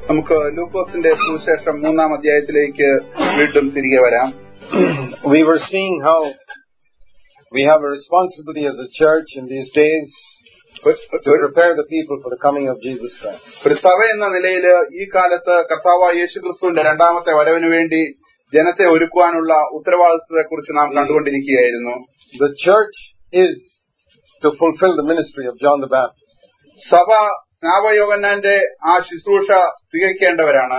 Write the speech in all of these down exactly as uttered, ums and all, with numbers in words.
നമുക്ക് ലൂക്കോസിന്റെ സുവിശേഷം മൂന്നാം അധ്യായത്തിലേക്ക് വീണ്ടും തിരികെ വരാം. We were seeing how we have a responsibility as a church in these days to prepare the people for the coming of Jesus Christ. ഒരു സഭ എന്ന നിലയിൽ ഈ കാലത്ത് കർത്താവായ യേശുക്രിസ്തുവിന്റെ രണ്ടാമത്തെ വരവിന് വേണ്ടി ജനത്തെ ഒരുക്കുവാനുള്ള ഉത്തരവാദിത്വത്തെക്കുറിച്ച് നാം കണ്ടുകൊണ്ടിരിക്കുകയായിരുന്നു. The church is to fulfill the ministry of John the Baptist. സഭ സ്നാപകയോഹന്നാന്റെ ആ ശുശ്രൂഷ തികയ്ക്കേണ്ടവരാണ്.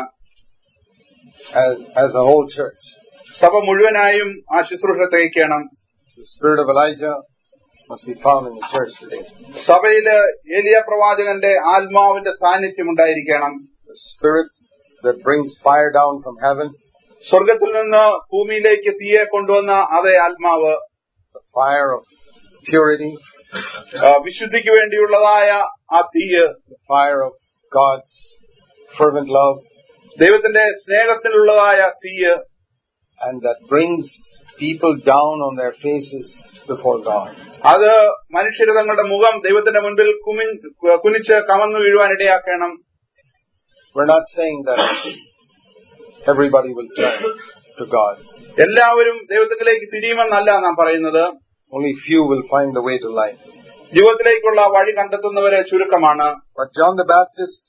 As, as a whole church. സഭ മുഴുവനായും ആ ശുശ്രൂഷ തികയ്ക്കണം. The spirit of Elijah must be found in the church today. സഭയില് ഏലിയ പ്രവാചകന്റെ ആത്മാവിന്റെ സാന്നിധ്യം ഉണ്ടായിരിക്കണം. The spirit that brings fire down from heaven. സ്വർഗത്തിൽ നിന്ന് ഭൂമിയിലേക്ക് തീയെ കൊണ്ടുവന്ന അതേ ആത്മാവ്. The fire of purity. വിശുദ്ധിക്ക് വേണ്ടിയുള്ളതായ ആ തീയ്. The fire of God's fervent love. ദൈവത്തിന്റെ സ്നേഹത്തിലുള്ളതായ തീയ്. And that brings people down on their faces before God. അത് മനുഷ്യര് തങ്ങളുടെ മുഖം ദൈവത്തിന്റെ മുൻപിൽ കുനിച്ച് കമന്നു വീഴുവാൻ ഇടയാക്കണം. We're not saying that everybody will turn to God. എല്ലാവരും ദൈവത്തിലേക്ക് തിരിയുമെന്നല്ല നാം പറയുന്നത്. Only few will find the way to life. ജീവിതത്തിലേക്കുള്ള വഴി കണ്ടെത്തുന്നവരെ ചുരുക്കമാണ്. But John the Baptist,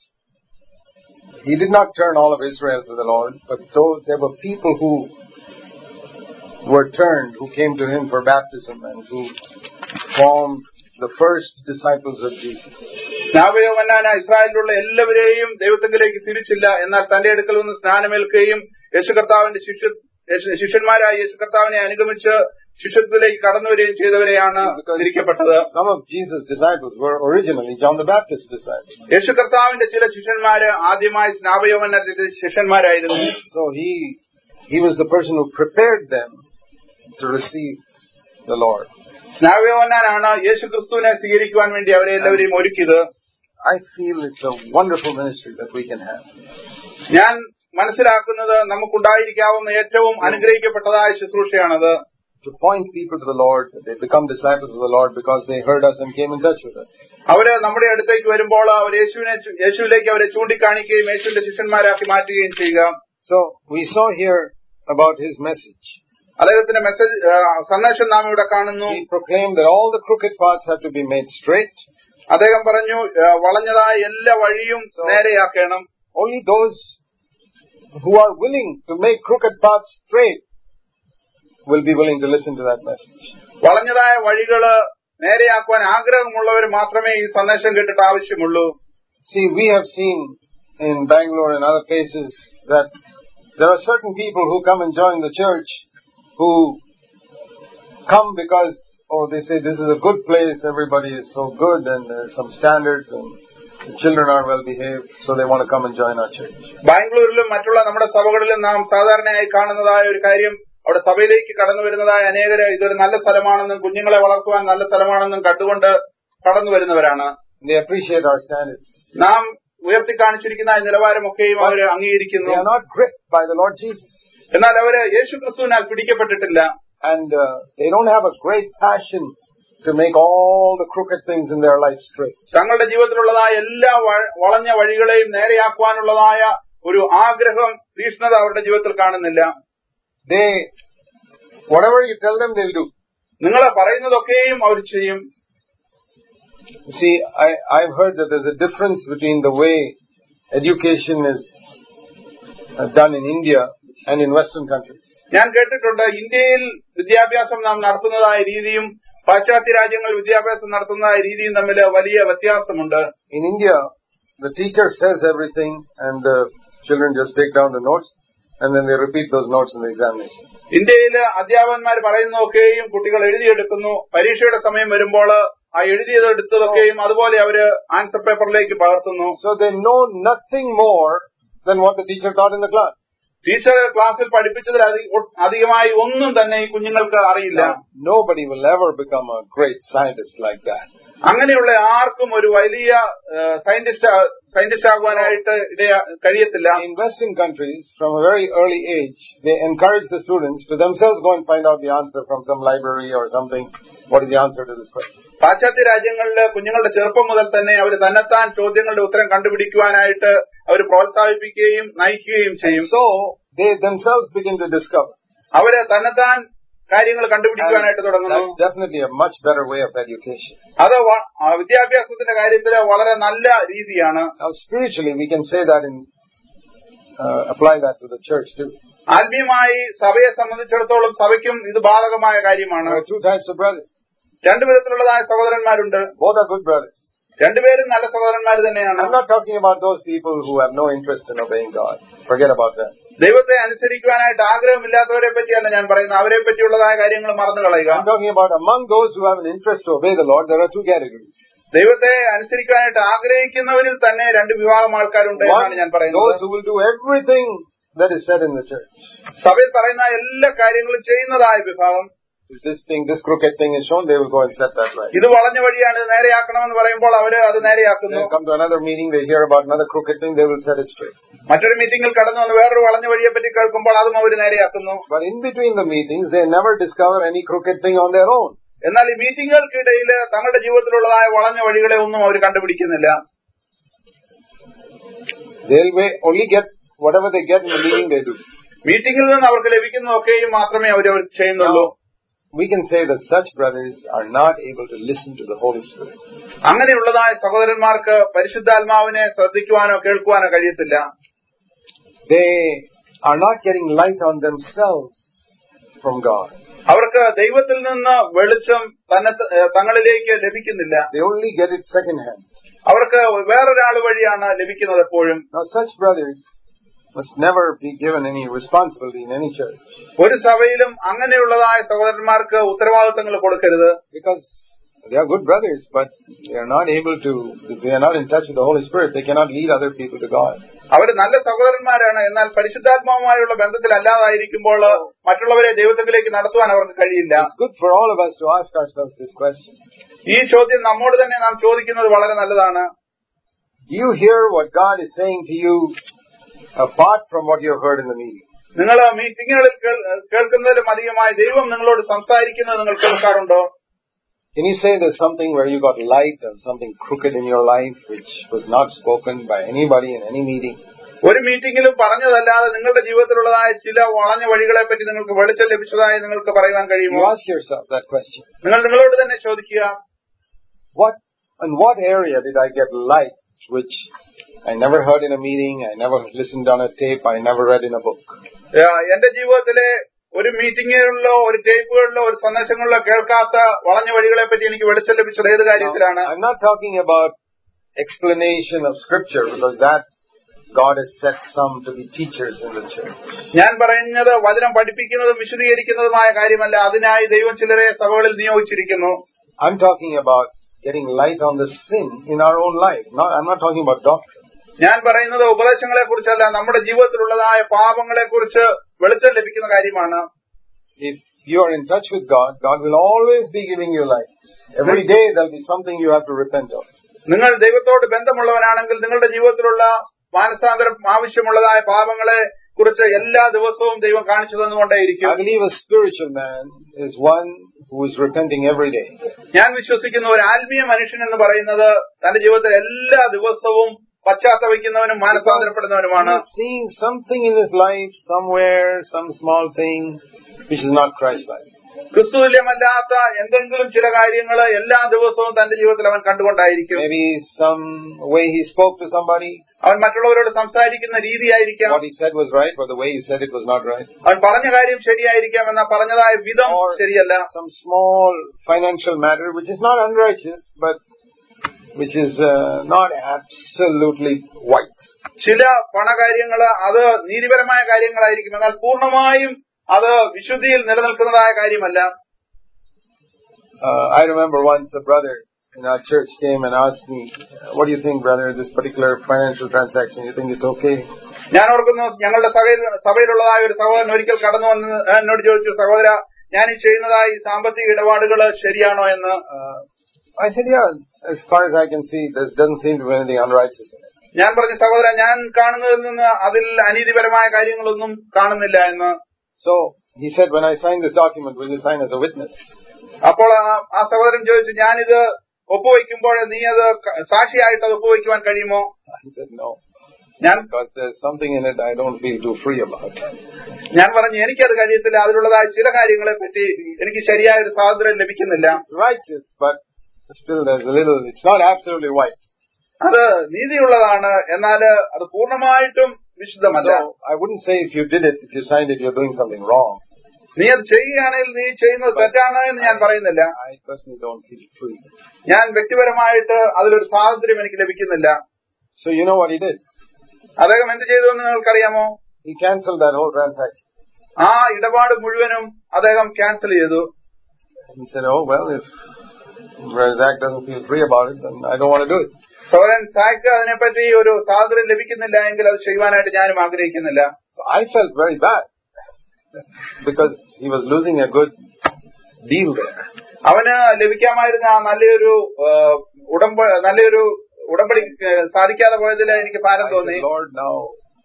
he did not turn all of Israel to the Lord, but though there were people who were turned, who came to him for baptism and who formed the first disciples of Jesus. സ്നാപകയോഹന്നാൻ ഇസ്രായേലിലുള്ള എല്ലാവരെയും ദൈവത്തിലേക്ക് തിരിച്ചില്ല, എന്നാൽ തന്റെ അടുക്കൽ നിന്ന് സ്നാനമേൽക്കുകയും യേശു കർത്താവിന്റെ ശിഷ്യ ശിഷ്യന്മാരായ യേശു കർത്താവിനെ അനുഗമിച്ച് ശിഷ്യത്വത്തിലേക്ക് കടന്നുവരികയും ചെയ്തവരെയാണ് തിരിക്കപ്പെട്ടത്. Some of Jesus' disciples were originally John the Baptist's disciples. യേശു കർത്താവിന്റെ ചില ശിഷ്യന്മാര് ആദ്യമായി സ്നാപകയോഹന്നാന്റെ ശിഷ്യന്മാരായിരുന്നു. So he he was the person who prepared them to receive the Lord. സ്നാപകയോഹന്നാനാണ് യേശു ക്രിസ്തുവിനെ സ്വീകരിക്കുവാൻ വേണ്ടി അവരെ എല്ലാവരെയും ഒരുക്കിയത്. I feel it's a wonderful ministry that we can have. ഞാൻ മനസ്സിലാക്കുന്നത് നമുക്കുണ്ടായിരിക്കാവുന്ന ഏറ്റവും അനുഗ്രഹിക്കപ്പെട്ടതായ ശുശ്രൂഷയാണത്. To point people to the Lord, that they become disciples of the Lord because they heard us and came in touch with us. അവര് നമ്മുടെ അടുത്തേക്ക് വരുമ്പോൾ അവർ യേശുവിനെ യേശുവിലേക്ക് അവരെ ചൂണ്ടിക്കാണിക്കുകയും യേശുവിന്റെ ശിഷ്യന്മാരാക്കി മാറ്റുകയും ചെയ്യുക. So we saw here about his message. അദ്ദേഹത്തിന്റെ മെസ്സേജ് സന്ദേശം നാം ഇവിടെ കാണുന്നു. He proclaimed that all the crooked paths have to be made straight. അദ്ദേഹം പറഞ്ഞു വളഞ്ഞതായ എല്ലാ വഴിയും നേരെയാക്കണം. Only those who are willing to make crooked paths straight will be willing to listen to that message. വളഞ്ഞതായ വഴികള് നേരെയാക്കുവാൻ ആഗ്രഹമുള്ളവർ മാത്രമേ ഈ സന്ദേശം കേട്ടിട്ട് ആവശ്യമുള്ളൂ. See, we have seen in Bangalore and other places that there are certain people who come and join the church who come because, oh, they say this is a good place, everybody is so good and there's some standards and the children are well behaved, so they want to come and join our church. ബാംഗ്ലൂരിലും മറ്റുള്ള നമ്മുടെ സഭകളിലും നാം സാധാരണയായി കാണുന്നതായ ഒരു കാര്യം, അവിടെ സഭയിലേക്ക് കടന്നു വരുന്നതായ അനേകര് ഇതൊരു നല്ല സ്ഥലമാണെന്നും കുഞ്ഞുങ്ങളെ വളർത്തുവാൻ നല്ല സ്ഥലമാണെന്നും കണ്ടുകൊണ്ട് കടന്നു വരുന്നവരാണ്. They appreciate our standards. നാം ഉയർത്തി കാണിച്ചിരിക്കുന്ന നിലവാരമൊക്കെയും അവർ അംഗീകരിക്കുന്നു. They are not gripped by the Lord Jesus. എന്നാൽ അവര് യേശു ക്രിസ്തുവിനാൽ പിടിക്കപ്പെട്ടിട്ടില്ല. And uh, they don't have a great passion to make all the crooked things in their life straight. തങ്ങളുടെ ജീവിതത്തിലുള്ളതായ എല്ലാ വളഞ്ഞ വഴികളെയും നേരെയാക്കുവാനുള്ളതായ ഒരു ആഗ്രഹം, തീഷ്ണത അവരുടെ ജീവിതത്തിൽ കാണുന്നില്ല. They, whatever you tell them, they'll do. നിങ്ങൾ പറയുന്നതൊക്കെയും അവർ ചെയ്യും. See, I, I've heard that there's a difference between the way education is uh, done in India and in Western countries. ഞാൻ കേട്ടിട്ടുണ്ട് ഇന്ത്യയിൽ വിദ്യാഭ്യാസം നാം നടത്തുന്നതായ രീതിയും പാശ്ചാത്യ രാജ്യങ്ങളിൽ വിദ്യാഭ്യാസം നടത്തുന്നതായ രീതിയും തമ്മിൽ വലിയ വ്യത്യാസമുണ്ട്. In India, the teacher says everything and the children just take down the notes and then they repeat those notes in the examination. ഇന്ത്യയില് അധ്യാപകന്മാർ പറയുന്നതൊക്കെയും കുട്ടികൾ എഴുതിയെടുക്കുന്നു. പരീക്ഷയുടെ സമയം വരുമ്പോൾ ആ എഴുതിയതെടുത്തതൊക്കെയും അതുപോലെ അവര് ആൻസർ പേപ്പറിലേക്ക് പകർത്തുന്നു. So they know nothing more than what the teacher taught in the class. Teacher ക്ലാസ്സിൽ പഠിപ്പിച്ചതിൽ അധികമായി ഒന്നും തന്നെ ഈ കുഞ്ഞുങ്ങൾക്ക് അറിയില്ല. Nobody will ever become a great scientist like that. അങ്ങനെയുള്ള ആർക്കും ഒരു വലിയ സയന്റിസ്റ്റ് സയന്റിസ്റ്റ് ആകുവാനായിട്ട് കഴിയത്തില്ല. In Western countries, from a very early age, they encourage the students to themselves go and find out the answer from some library or something What is the answer to this question? പാശ്ചാത്യ രാജ്യങ്ങളില് കുഞ്ഞുങ്ങളുടെ ചെറുപ്പം മുതൽ തന്നെ അവർ തന്നെത്താൻ ചോദ്യങ്ങളുടെ ഉത്തരം കണ്ടുപിടിക്കുവാനായിട്ട് അവർ പ്രോത്സാഹിപ്പിക്കുകയും നയിക്കുകയും ചെയ്യും. So they themselves begin to discover. അവര് തന്നെത്താൻ കാര്യങ്ങൾ കണ്ടുപിടിക്കുവാനായിട്ട് തുടങ്ങുന്നു. That's definitely a much better way of education. അത് വിദ്യാഭ്യാസത്തിന്റെ കാര്യത്തില് വളരെ നല്ല രീതിയാണ്. Now spiritually we can say that in uh, apply that to the church too. ആത്മീയമായി സഭയെ സംബന്ധിച്ചിടത്തോളം സഭയ്ക്കും ഇത് ബാധകമായ കാര്യമാണ്. There are two types of brothers. രണ്ടു വിധത്തിലുള്ളതായ സഹോദരന്മാരുണ്ട്. Both are good brothers. രണ്ടുപേരും നല്ല സഹോദരന്മാർ തന്നെയാണ്. I'm not talking about those people who have no interest in obeying God. Forget about them. ദൈവത്തെ അനുസരിക്കുവാനായിട്ട് ആഗ്രഹമില്ലാത്തവരെ പറ്റിയല്ല ഞാൻ പറയുന്നത്, അവരെ പറ്റിയുള്ളതായ കാര്യങ്ങൾ മറന്നു കളയുക. I'm talking about among those who have an interest to obey the Lord, there are two categories. ദൈവത്തെ അനുസരിക്കാനായിട്ട് ആഗ്രഹിക്കുന്നവരിൽ തന്നെ രണ്ട് വിഭാഗം ആൾക്കാരുണ്ട് എന്നാണ് ഞാൻ പറയുന്നത്. Those who will do everything that is said in the church. സഭയിൽ പറയുന്ന എല്ലാ കാര്യങ്ങളും ചെയ്യുന്നതായ വിഭാഗം. If this thing, this crooked thing is shown, they will go and set that right. ഇത് വളഞ്ഞ വഴിയാണ്, ഇത് നേരെയാക്കണമെന്ന് പറയുമ്പോൾ അവര് അത് നേരെയാക്കുന്നു. They come to another meeting, they hear about another crooked thing, they will set it straight. മറ്റൊരു മീറ്റിംഗിൽ കടന്നു വന്ന് വേറൊരു വളഞ്ഞ വഴിയെ പറ്റി കേൾക്കുമ്പോൾ അതും അവർ നേരെയാക്കുന്നു. But in between the meetings, they never discover any crooked thing on their own. എന്നാൽ ഈ മീറ്റിംഗുകൾക്കിടയിൽ തങ്ങളുടെ ജീവിതത്തിലുള്ളതായ വളഞ്ഞ വഴികളെ ഒന്നും അവർ കണ്ടുപിടിക്കുന്നില്ല. They'll only get whatever they get in the meeting, they do. മീറ്റിംഗിൽ നിന്ന് അവർക്ക് ലഭിക്കുന്നതൊക്കെയും മാത്രമേ അവർ ചെയ്യുന്നുള്ളൂ. We can say that such brothers are not able to listen to the Holy Spirit. അങ്ങനെയുള്ളതായ സഹോദരന്മാർക്ക് പരിശുദ്ധാത്മാവിനെ ശ്രദ്ധിക്കുവാനോ കേൾക്കുവാനോ കഴിയത്തില്ല. They are not getting light on themselves from God. അവർക്ക് ദൈവത്തിൽ നിന്ന് വെളിച്ചം തന്നെ തങ്ങളിലേക്ക് ലഭിക്കുന്നില്ല. They only get it second hand. അവർക്ക് വേറൊരാൾ വഴിയാണ് ലഭിക്കുന്നത് എപ്പോഴും. Now such brothers must never be given any responsibility in any church. ഒരു സഭയിലും അങ്ങനെയുള്ളതായ സഹോദരന്മാർക്ക് ഉത്തരവാദിത്തങ്ങൾ കൊടുക്കരുത്. Because they are good brothers, but they are not able to, if they are not in touch with the Holy Spirit, they cannot lead other people to God. അവർ നല്ല സഹോദരന്മാരാണ്, എന്നാൽ പരിശുദ്ധാത്മാവുമായുള്ള ബന്ധത്തിൽ അല്ലാതായിരിക്കുമ്പോൾ മറ്റുള്ളവരെ ദൈവത്തിലേക്ക് നടത്തുവാൻ അവർക്ക് കഴിയില്ല. It's good for all of us to ask ourselves this question. ഈ ചോദ്യം നമ്മോട് തന്നെ നാം ചോദിക്കുന്നത് വളരെ നല്ലതാണ്. Do you hear what God is saying to you apart from what you have heard in the meeting? നിങ്ങൾ മീറ്റിംഗുകളിൽ കേൾക്കുന്നതിലും അധികമായി ദൈവം നിങ്ങളോട് സംസാരിക്കുന്നത് നിങ്ങൾ കേൾക്കാറുണ്ടോ? Can you say there's something where you got light on something crooked in your life which was not spoken by anybody in any meeting? ഒരു മീറ്റിംഗിലും പറഞ്ഞതല്ലാതെ നിങ്ങളുടെ ജീവിതത്തിലുള്ളതായ ചില വളഞ്ഞ വഴികളെ പറ്റി നിങ്ങൾക്ക് വെളിച്ചം ലഭിച്ചതായി നിങ്ങൾക്ക് പറയാൻ കഴിയുമോ? You ask yourself that question. നിങ്ങൾ നിങ്ങളോട് തന്നെ ചോദിക്കുക, What, in what area did I get light which I never heard in a meeting, I never listened on a tape, I never read in a book? എന്റെ ജീവിതത്തിലെ ഒരു മീറ്റിംഗുകളിലോ ഒരു ടേപ്പുകളിലോ ഒരു സന്ദേശങ്ങളിലോ കേൾക്കാത്ത വളഞ്ഞ വഴികളെ പറ്റി എനിക്ക് വെളിച്ചം ലഭിച്ചത് ഏത് കാര്യത്തിലാണ്? I'm not talking about explanation of scripture, because that God has set some to be teachers in the church. ഞാൻ പറയുന്നത് വചനം പഠിപ്പിക്കുന്നതും വിശദീകരിക്കുന്നതുമായ കാര്യമല്ല, അതിനായി ദൈവം ചിലരെ സഭകളിൽ നിയോഗിച്ചിരിക്കുന്നു. I'm talking about getting light on the sin in our own life. Not, I'm not talking about doctrine. ഞാൻ പറയുന്നത് ഉപദേശങ്ങളെ കുറിച്ചല്ല, നമ്മുടെ ജീവിതത്തിലുള്ളതായ പാപങ്ങളെ കുറിച്ച് വെളിച്ചം ലഭിക്കുന്ന കാര്യമാണ്. If you are in touch with God, God will always be giving you light. Every day there will be something you have to repent of. നിങ്ങൾ ദൈവത്തോട് ബന്ധമുള്ളവരാണെങ്കിൽ നിങ്ങളുടെ ജീവിതത്തിലുള്ള മാനസാന്തരം ആവശ്യമുള്ളതായ പാപങ്ങളെ കുറിച്ച് എല്ലാ ദിവസവും ദൈവം കാണിച്ചു തന്നുകൊണ്ടേയിരിക്കും. I believe a spiritual man is one who is repenting every day. ഞാൻ വിശ്വസിക്കുന്ന ഒരു ആത്മീയ മനുഷ്യൻ എന്ന് പറയുന്നത് തന്റെ ജീവിതത്തിൽ എല്ലാ ദിവസവും പശ്ചാത്തപിക്കുന്നവനും മാനസാന്തരപ്പെടുന്നവനുമാണ്. Seeing something in his life somewhere, some small thing which is not Christ-like. ക്രിസ്തുതുല്യമല്ലാത്ത എന്തെങ്കിലും ചില കാര്യങ്ങൾ എല്ലാ ദിവസവും തന്റെ ജീവിതത്തിൽ അവൻ കണ്ടുകൊണ്ടായിരിക്കും. Maybe some way he spoke to somebody. അവൻ മറ്റുള്ളവരോട് സംസാരിക്കുന്ന രീതിയായിരിക്കാം. What he said was right, but the way he said it was not right. അവൻ പറഞ്ഞ കാര്യം ശരിയായിരിക്കാം, എന്നാൽ പറഞ്ഞതായ വിധം ശരിയല്ല. Some small financial matter which is not unrighteous, but which is uh, not absolutely white. ചില പണകാര്യങ്ങൾ അത് നീതിപരമായ കാര്യങ്ങളായിരിക്കും, എന്നാൽ പൂർണ്ണമായും അത് വിശുദ്ധിയിൽ നിലനിൽക്കുന്നതായ കാര്യമല്ല. Uh, I remember once a brother in our church came and asked me, "What do you think, brother, this particular financial transaction? You think it's okay?" ഞാൻ ഓർക്കുന്നു, ഞങ്ങളുടെ സഭയിലുള്ളതായ ഒരു സഹോദരൻ ഒരിക്കൽ കടന്നു വന്ന് എന്നോട് ചോദിച്ചു, സഹോദര, ഞാൻ ഈ ചെയ്യുന്നതായ ഈ സാമ്പത്തിക ഇടപാടുകൾ ശരിയാണോ എന്ന്. I said, yeah, as far as I can see, there doesn't seem to be anything unrighteous in it. ഞാൻ പറഞ്ഞു, സഹോദര, ഞാൻ കാണുന്നതിൽ നിന്ന് അതിൽ അനീതിപരമായ കാര്യങ്ങളൊന്നും കാണുന്നില്ല എന്ന്. So he said, when I sign this document, will you sign as a witness? അപ്പോൾ ആ സഹോദരൻ ചോദിച്ചു, ഞാനിത് ഒപ്പുവയ്ക്കുമ്പോൾ നീ അത് സാക്ഷിയായിട്ട് അത് ഒപ്പുവയ്ക്കുവാൻ കഴിയുമോ? ഞാൻ ഞാൻ പറഞ്ഞു, എനിക്കത് കഴിയത്തില്ല. അതിലുള്ളതായ ചില കാര്യങ്ങളെ പറ്റി എനിക്ക് ശരിയായ ഒരു സ്വാതന്ത്ര്യം ലഭിക്കുന്നില്ല. അത് നീതിയുള്ളതാണ്, എന്നാൽ അത് പൂർണ്ണമായിട്ടും വിശുദ്ധമല്ല. നീ അത് ചെയ്യുകയാണെങ്കിൽ നീ ചെയ്യുന്നത് തെറ്റാണ് എന്ന് ഞാൻ പറയുന്നില്ല. ഞാൻ വ്യക്തിപരമായിട്ട് അതിലൊരു സ്വാതന്ത്ര്യം എനിക്ക് ലഭിക്കുന്നില്ല. So you know what he did? അദ്ദേഹം എന്ത് ചെയ്തു എന്ന് നിങ്ങൾക്കറിയാമോ? He cancelled that whole transaction. ആ ഇടപാട് മുഴുവനും അദ്ദേഹം ക്യാൻസൽ ചെയ്തു. He said, "Oh well, if Razak doesn't feel free about it, then I don't want to do it." സോരൻ സാക്ക് അതിനെപ്പറ്റി ഒരു സ്വാതന്ത്ര്യം ലഭിക്കുന്നില്ല എങ്കിൽ അത് ചെയ്യുവാനായിട്ട് ഞാനും ആഗ്രഹിക്കുന്നില്ല. So I felt very bad because he was losing a good deal there. അവന് ലഭിക്കാമായിരുന്ന നല്ലൊരു ഉടമ്പ നല്ലൊരു ഉടമ്പടി സാധിക്കാതെ പോയതിൽ എനിക്ക് ഭാരം തോന്നി. Lord, now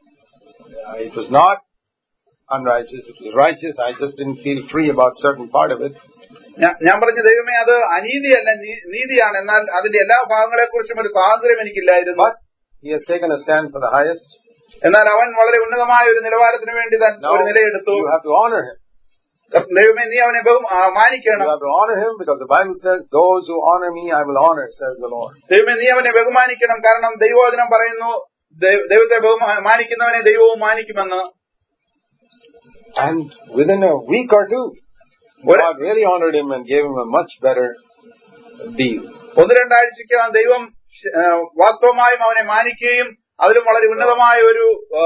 it was not unrighteous, it was righteous. I just didn't feel free about certain part of it. ഞാൻ പറഞ്ഞു, ദൈവമേ, അത് അനീതിയല്ല, നീതിയാണ്. എന്നാൽ അതിന്റെ എല്ലാ ഭാഗങ്ങളെ കുറിച്ചും ഒരു സ്വാതന്ത്ര്യം എനിക്കില്ലായിരുന്നു. But he has taken a stand for the highest. എന്നാൽ അവൻ വളരെ ഉന്നതമായ ഒരു നിലവാരത്തിന് വേണ്ടി ഒരു നിലയെടുത്തു. You have to honor him. ദൈവമേ, നീ അവനെ മാനിക്കണം. You have to honor him because the Bible says, "Those who honor me, I will honor," says the Lord. ദൈവമേ, നീ അവനെ ബഹുമാനിക്കണം, കാരണം ദൈവവചനം പറയുന്നു, ദൈവത്തെ മാനിക്കുന്നവനെ ദൈവവും മാനിക്കുമെന്ന്. And within a week or two, God really honored him and gave him a much better deal. ഒന്ന് രണ്ടാഴ്ചയ്ക്ക് ദൈവം വാസ്തവമായും അവനെ മാനിക്കുകയും അതിലും വളരെ ഉന്നതമായ ഒരു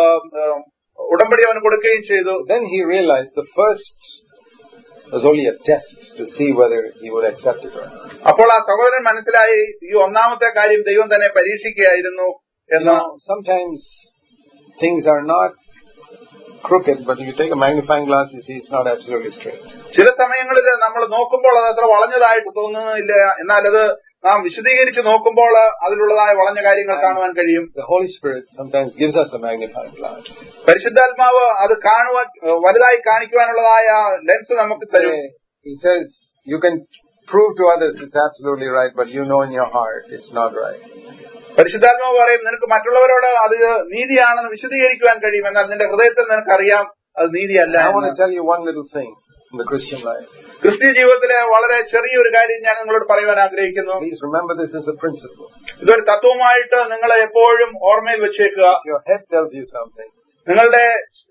ഉടമ്പടി അവന് കൊടുക്കുകയും ചെയ്തു. Then he realized the first was only a test to see whether he would accept it or not. അപ്പോൾ ആ സഹോദരൻ മനസ്സിലായി, ഈ ഒന്നാമത്തെ കാര്യം ദൈവം തന്നെ പരീക്ഷിക്കുകയായിരുന്നു എന്ന്. Sometimes things are not crooked, but if you take a magnifying glass, you see it's not absolutely straight. ചില സമയങ്ങളിൽ നമ്മൾ നോക്കുമ്പോൾ അത് അത്ര വളഞ്ഞതായിട്ട് തോന്നുന്നില്ല, എന്നാൽ അത് നാം വിശദീകരിച്ച് നോക്കുമ്പോൾ അതിലുള്ളതായ വളഞ്ഞ കാര്യങ്ങൾ കാണുവാൻ കഴിയും. The Holy Spirit sometimes gives us a magnifying glass. പരിശുദ്ധാത്മാവ് അത് കാണുവാൻ വലുതായി കാണിക്കുവാനുള്ളതായ ലെൻസ് നമുക്ക് തരും. He says you can prove to others it's absolutely right, but you know in your heart it's not right. പരിശുദ്ധാത്മാവ് പറയും, നിനക്ക് മറ്റുള്ളവരോട് അത് നീതിയാണെന്ന് വിശദീകരിക്കുവാൻ കഴിയും, എന്നാൽ നിന്റെ ഹൃദയത്തിൽ നിനക്കറിയാം അത് നീതിയല്ല. I want to tell you one little thing in the Christian life. ക്രിസ്ത്യ ജീവിതത്തിലെ വളരെ ചെറിയൊരു കാര്യം ഞാൻ നിങ്ങളോട് പറയുവാൻ ആഗ്രഹിക്കുന്നു. Please remember this is a principle. ഇതൊരു തത്വമായിട്ട് നിങ്ങളെ എപ്പോഴും ഓർമ്മയിൽ വെച്ചേക്കുക. If your head tells you something, നിങ്ങളുടെ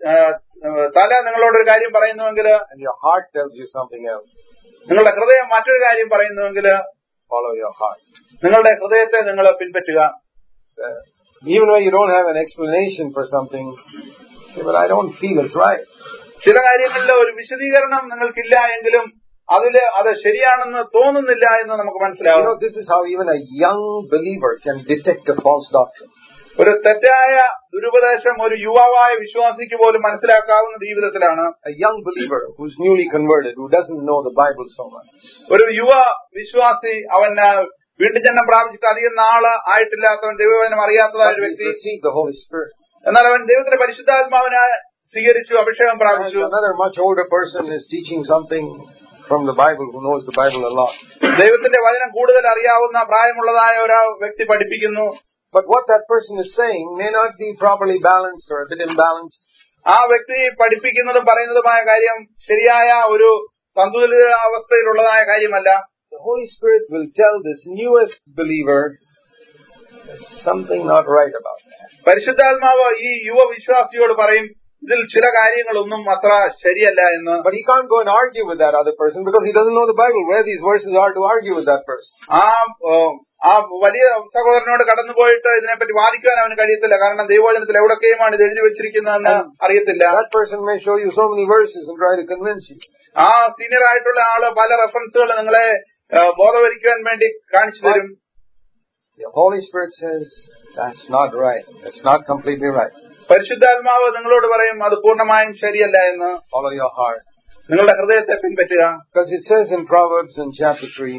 തല നിങ്ങളോടൊരു കാര്യം പറയുന്നുവെങ്കിൽ, and your heart tells you something else, നിങ്ങളുടെ ഹൃദയം മറ്റൊരു കാര്യം പറയുന്നുവെങ്കിൽ, follow your heart. നിങ്ങളുടെ ഹൃദയത്തെ നിങ്ങൾ പിൻപറ്റുക. Even when you don't have an explanation for something, say, but I don't feel it's right. ചില കാര്യങ്ങളിൽ ഒരു വിശദീകരണം നിങ്ങൾക്കില്ല എങ്കിലും അതില് അത് ശരിയാണെന്ന് തോന്നുന്നില്ല എന്ന് നമുക്ക് മനസ്സിലാവും. You know, this is how even a young believer can detect a false doctrine. ഒരു തെറ്റായ ദുരുപദേശം ഒരു യുവാവായ വിശ്വാസിക്ക് പോലും മനസ്സിലാക്കാവുന്ന ജീവിതത്തിലാണ്. A young believer who's newly converted, who doesn't know the Bible so much. ഒരു യുവ വിശ്വാസി, അവൻ വീണ്ടും ജന്മം പ്രാപിച്ചിട്ട് അധികം നാള് ആയിട്ടില്ലാത്തവൻ, ദൈവവചനം അറിയാത്തതായ ഒരു വ്യക്തി, received the Holy Spirit. എന്നാൽ അവൻ ദൈവത്തിന്റെ പരിശുദ്ധാത്മാവിനെ സ്വീകരിച്ചു, അഭിഷേകം പ്രാപിച്ചു. Another much older person is teaching something from the Bible, who knows the Bible a lot. ദൈവത്തിന്റെ വചനം കൂടുതൽ അറിയാവുന്ന പ്രായമുള്ളതായ ഒരു വ്യക്തി പഠിപ്പിക്കുന്നു. But what that person is saying may not be properly balanced or a bit imbalanced. ആ വ്യക്തി പഠിപ്പിക്കുന്നതും പറയുന്നതുമായ കാര്യം ശരിയായ ഒരു സന്തുലിത അവസ്ഥയിലുള്ളതായ കാര്യമല്ല. The Holy Spirit will tell this newest believer there's something not right about that. പരിശുദ്ധാത്മാവ് ഈ യുവ വിശ്വാസിയോട് പറയും, ഇതിൽ ചില കാര്യങ്ങളൊന്നും അത്ര ശരിയല്ല എന്ന്. But he can't go and argue with that other person because he doesn't know the Bible, where these verses are to argue with that person. ആ ആ വലിയ സഹോദരനോട് കടന്നുപോയിട്ട് ഇതിനെപ്പറ്റി വാദിക്കാൻ അവന് കഴിയത്തില്ല, കാരണം ദൈവവചനത്തിൽ എവിടൊക്കെയുമാണ് ഇത് എഴുതി വെച്ചിരിക്കുന്നതെന്ന് അറിയത്തില്ല. That person may show you so many verses and try to convince you. ആ സീനിയർ ആയിട്ടുള്ള ആള് പല റെഫറൻസുകൾ നിങ്ങളെ ബോധവൽക്കരിക്കാൻ വേണ്ടി കാണിച്ചു തരും. The Holy Spirit says that's not right. That's not completely right. പരിശുദ്ധാത്മാവ് നിങ്ങളോട് പറയും അത് പൂർണ്ണമായും ശരിയല്ല എന്ന്. Follow your heart. നിങ്ങളുടെ ഹൃദയത്തെ പിൻപറ്റുക. Because it says in Proverbs in chapter three.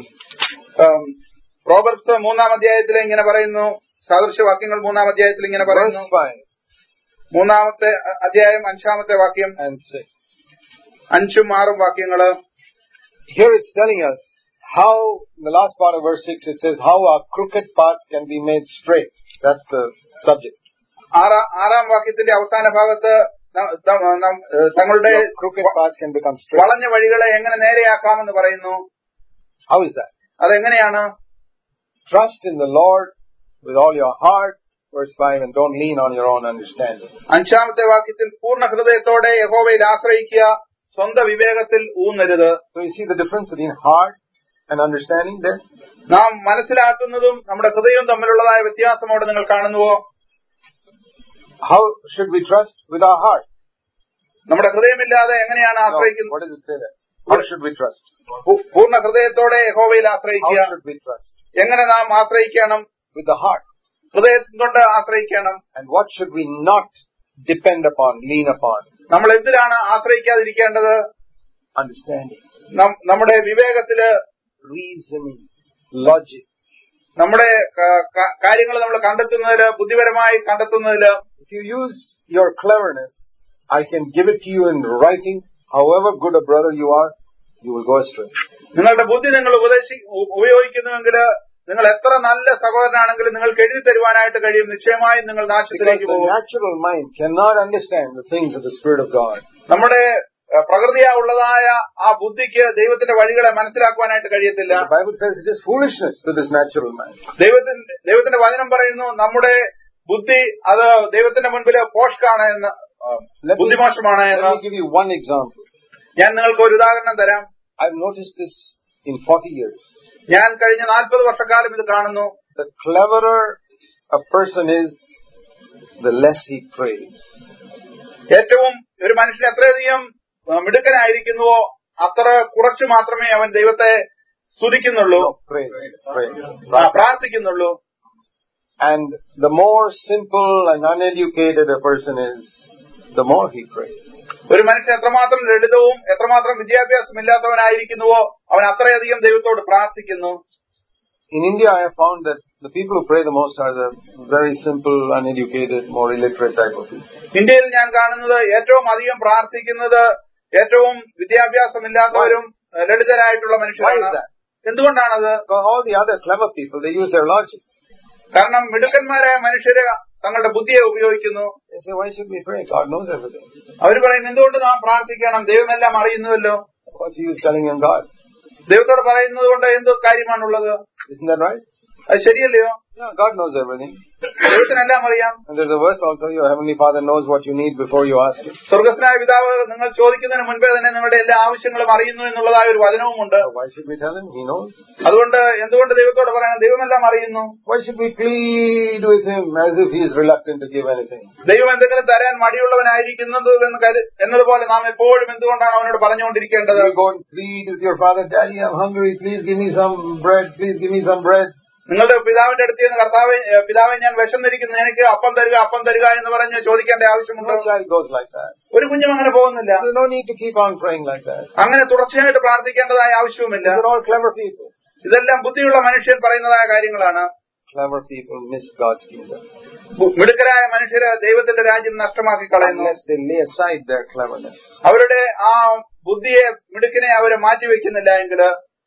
Proverbs മൂന്നാം അധ്യായത്തിൽ ഇങ്ങനെ പറയുന്നു, സാദൃശ്യവാക്യങ്ങൾ മൂന്നാം അധ്യായത്തിൽ ഇങ്ങനെ പറയുന്നു. മൂന്നാമത്തെ അധ്യായം അഞ്ചാമത്തെ വാക്യം, and six. അഞ്ചും ആറും വാക്യങ്ങള്. Here it's telling us how, in the last part of verse six, it says, how our crooked paths can be made straight. That's the subject. ആറാ- ആറാം വാക്യത്തിന്റെ അവസാന ഭാഗത്ത് ന- ത- നം- ഏഹ് തങ്ങളുടെ Your crooked paths can become straight. വളഞ്ഞ വഴികളെ എങ്ങനെ നേരെയാക്കാമെന്ന് പറയുന്നു. How is that? അതെങ്ങനെയാണ്? Trust in the Lord with all your heart, verse five, and don't lean on your own understanding. അഞ്ചാമത്തെ വാക്യത്തിൽ പൂർണ്ണ ഹൃദയത്തോടെ യഹോവയിൽ ആശ്രയിക്കുക, സ്വന്തം വിവേകത്തിൽ ഊന്നരുത്. So you see the difference between heart and understanding there? നാം മനസ്സിലാക്കുന്നതും നമ്മുടെ ഹൃദയവും തമ്മിലുള്ളതായ വ്യത്യാസം അവിടെ നിങ്ങൾ കാണുന്നുവോ? How should we trust? With our heart. നമ്മുടെ ഹൃദയമില്ലാതെ എങ്ങനെയാണ് No, ആശ്രയിക്കുന്നത്? what does it say there? How should we trust? പൂ- പൂർണ്ണ ഹൃദയത്തോടെ യഹോവയിൽ ആശ്രയിക്കുക. How should we trust? എങ്ങനെ നാം ആശ്രയിക്കണം? With the heart. ഹൃദയത്തിൽ കൊണ്ട് ആശ്രയിക്കണം. And what should we not depend upon, lean upon? നമ്മൾ എന്തിനാണ് ആശ്രയിക്കാതിരിക്കേണ്ടത്? Understanding. നം- നമ്മുടെ വിവേകത്തില്, Reasoning. Logic. നമ്മുടെ കാര്യങ്ങൾ നമ്മൾ കണ്ടെത്തുന്നതില്, ബുദ്ധിപരമായി കണ്ടെത്തുന്നതില്. If you use your cleverness, I can give it to you in writing. However good a brother you are, you will go astray. നിങ്ങളുടെ ബുദ്ധി നിങ്ങൾ ഉപദേശി ഉപയോഗിക്കുന്നുവെങ്കിൽ നിങ്ങൾ എത്ര നല്ല സഹോദരനാണെങ്കിലും നിങ്ങൾക്ക് എഴുതി തരുവാനായിട്ട് കഴിയും. നിശ്ചയമായും നിങ്ങൾ Because നാശത്തിലേക്ക് the പോകും. natural mind cannot understand the things of the Spirit of God. നമ്മുടെ പ്രകൃതിയാ ഉള്ളതായ ആ ബുദ്ധിക്ക് ദൈവത്തിന്റെ വഴികളെ മനസ്സിലാക്കുവാനായിട്ട് കഴിയത്തില്ല. The Bible says it is foolishness to this natural mind. ദൈവത്തിന്റെ ദൈവത്തിന്റെ വചനം പറയുന്നു നമ്മുടെ ബുദ്ധി അത് ദൈവത്തിന്റെ മുൻപിൽ പോഷ്കാണ് എന്ന്, Let me, ബുദ്ധിമോശമാണ് let എന്ന്. me give you one example. ഞാൻ നിങ്ങൾക്ക് ഒരു ഉദാഹരണം തരാം. I've noticed this in forty years. ഞാൻ കഴിഞ്ഞ നാൽപ്പത് വർഷക്കാലം ഇത് കാണുന്നു. The cleverer a person is, the less he prays. ഏറ്റവും ഒരു മനുഷ്യൻ എത്രയധികം മിടുക്കനായിരിക്കുന്നുവോ അത്ര കുറച്ചു മാത്രമേ അവൻ ദൈവത്തെ സ്തുതിക്കുന്നുള്ളൂ, No, praise, praise. ആ, പ്രാർത്ഥിക്കുന്നുള്ളൂ. And the more simple and uneducated a person is, the more he prays. ഒരു മനുഷ്യൻ എത്രമാത്രം ലളിതവും എത്രമാത്രം വിദ്യാഭ്യാസം ഇല്ലാത്തവനായിരിക്കുന്നുവോ അവൻ അത്രയധികം ദൈവത്തോട് പ്രാർത്ഥിക്കുന്നു. In India, I have found that the people who pray the most are the very simple, uneducated, more illiterate type of people. ഇന്ത്യയിൽ ഞാൻ കാണുന്നത് ഏറ്റവും അധികം പ്രാർത്ഥിക്കുന്നത് ഏറ്റവും വിദ്യാഭ്യാസമില്ലാത്തവരും ലളിതരായിട്ടുള്ള Why is മനുഷ്യരാണ്. that? എന്തുകൊണ്ടാണത്? Because all the other clever people, they use their logic. കാരണം മിടുക്കന്മാരായ മനുഷ്യര് തങ്ങളുടെ ബുദ്ധിയെ ഉപയോഗിക്കുന്നു. They say, why should we pray? God knows everything. അവർ പറയും എന്തുകൊണ്ട് നാം പ്രാർത്ഥിക്കണം, ദൈവമെല്ലാം അറിയുന്നുവല്ലോ. What's the use telling him God? ദൈവത്തോട് പറയുന്നത് കൊണ്ട് എന്ത് കാര്യമാണുള്ളത്? Isn't that right? അത് ശരിയല്ലയോ? Yeah, God knows everything. ദൈവത്തിനെല്ലാം അറിയാം. And there's a verse also, your heavenly Father knows what you need before you ask him. സ്വർഗസ്നായ പിതാവ് നിങ്ങൾ ചോദിക്കുന്നതിന് മുൻപേ തന്നെ നിങ്ങളുടെ എല്ലാ ആവശ്യങ്ങളും അറിയുന്നു എന്നുള്ളതായ ഒരു വചനവുമുണ്ട്. So why should we tell him? He knows. അതുകൊണ്ട് എന്തുകൊണ്ട് ദൈവത്തോട് പറയണം? ദൈവമെല്ലാം അറിയുന്നു. Why should we plead with him as if he is reluctant to give anything? ദൈവം എന്തെങ്കിലും തരാൻ മടിയുള്ളവനായിരിക്കുന്നത് എന്ന് കരു- എന്നതുപോലെ നാം എപ്പോഴും എന്തുകൊണ്ടാണ് അവനോട് പറഞ്ഞുകൊണ്ടിരിക്കേണ്ടത്? You go and plead with your father, Daddy, I'm hungry, please give me some bread, please give me some bread. നിങ്ങളുടെ പിതാവിന്റെ അടുത്ത് നിന്ന് കർത്താവ് പിതാവെ ഞാൻ വിശന്നിരിക്കുന്നു, എനിക്ക് അപ്പം തരിക അപ്പം തരിക എന്ന് പറഞ്ഞ് ചോദിക്കേണ്ട ആവശ്യമുണ്ടോ? No child goes like that. ഒരു കുഞ്ഞും അങ്ങനെ പോകുന്നില്ല. There's no need to keep on praying like that. അങ്ങനെ തുടർച്ചയായിട്ട് പ്രാർത്ഥിക്കേണ്ടതായ ആവശ്യവുമില്ല. These are all clever people. ഇതെല്ലാം ബുദ്ധിയുള്ള മനുഷ്യൻ പറയുന്നതായ കാര്യങ്ങളാണ്. Clever people miss God's kingdom മിടുക്കരായ മനുഷ്യര് ദൈവത്തിന്റെ രാജ്യം നഷ്ടമാക്കി കളയുന്നു. unless they lay aside their cleverness. അവരുടെ ആ ബുദ്ധിയെ മിടുക്കിനെ അവരെ മാറ്റിവെക്കുന്നില്ല എങ്കിൽ.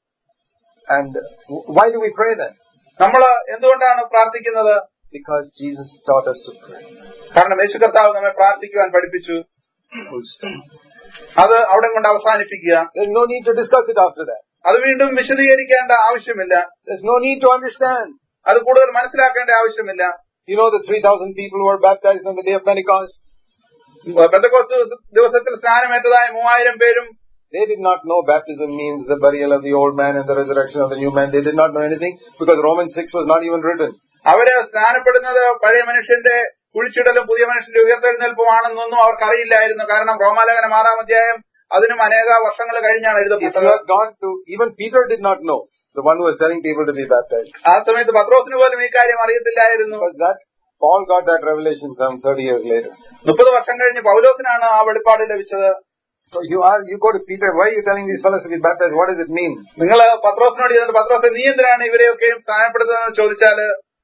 And why do we pray then? നമ്മൾ എന്തുകൊണ്ടാണ് പ്രാർത്ഥിക്കുന്നത്? Because Jesus taught us to pray. കാരണം യേശു കർത്താവ് നമ്മെ പ്രാർത്ഥിക്കുവാൻ പഠിപ്പിച്ചു. Full stop. അത് അവിടെ കൊണ്ട് അവസാനിപ്പിക്കുക. There's no need to discuss it after that. അത് വീണ്ടും വിശദീകരിക്കേണ്ട ആവശ്യമില്ല. There's no need to understand. അത് കൂടുതൽ മനസ്സിലാക്കേണ്ട ആവശ്യമില്ല. You know the three thousand people who were baptized on the day of Pentecost? Pentecost ദിവസത്തിൽ സ്നാനമേറ്റതായ മൂവായിരം പേരും They did not know baptism means the burial of the old man and the resurrection of the new man. They did not know anything because Romans six was not even written. അവര് സ്നാനപ്പെടുന്നത് പഴയ മനുഷ്യന്റെ കുഴിച്ചിടലും പുതിയ മനുഷ്യന്റെ ഉയർത്തെഴുന്നേൽപ്പുമാണെന്നൊന്നും അവർക്കറിയില്ലായിരുന്നു. കാരണം റോമാലേഖനം ആറാം അധ്യായം അതിനും അനേക വർഷങ്ങൾ കഴിഞ്ഞാണ് If എഴുതപ്പെട്ടത്. you had gone to, even Peter did not know, the one who was telling people to be baptized. ആ സമയത്ത് പത്രോസിന് പോലും ഈ കാര്യം അറിയത്തില്ലായിരുന്നു. Because that, Paul got that revelation some thirty years later. മുപ്പത് വർഷം കഴിഞ്ഞ് പൗലോസിനാണ് ആ വെളിപ്പാട് ലഭിച്ചത്. So you are, you go to Peter, why are you telling these fellows to be baptized? What does it mean? നിങ്ങൾ പത്രോസിനോട് ചെന്നിട്ട് പത്രോസ് നീ എന്തിനാണ് ഇവരെയൊക്കെയും സ്നാനപ്പെടുത്തുന്നതെന്ന് ചോദിച്ചാല്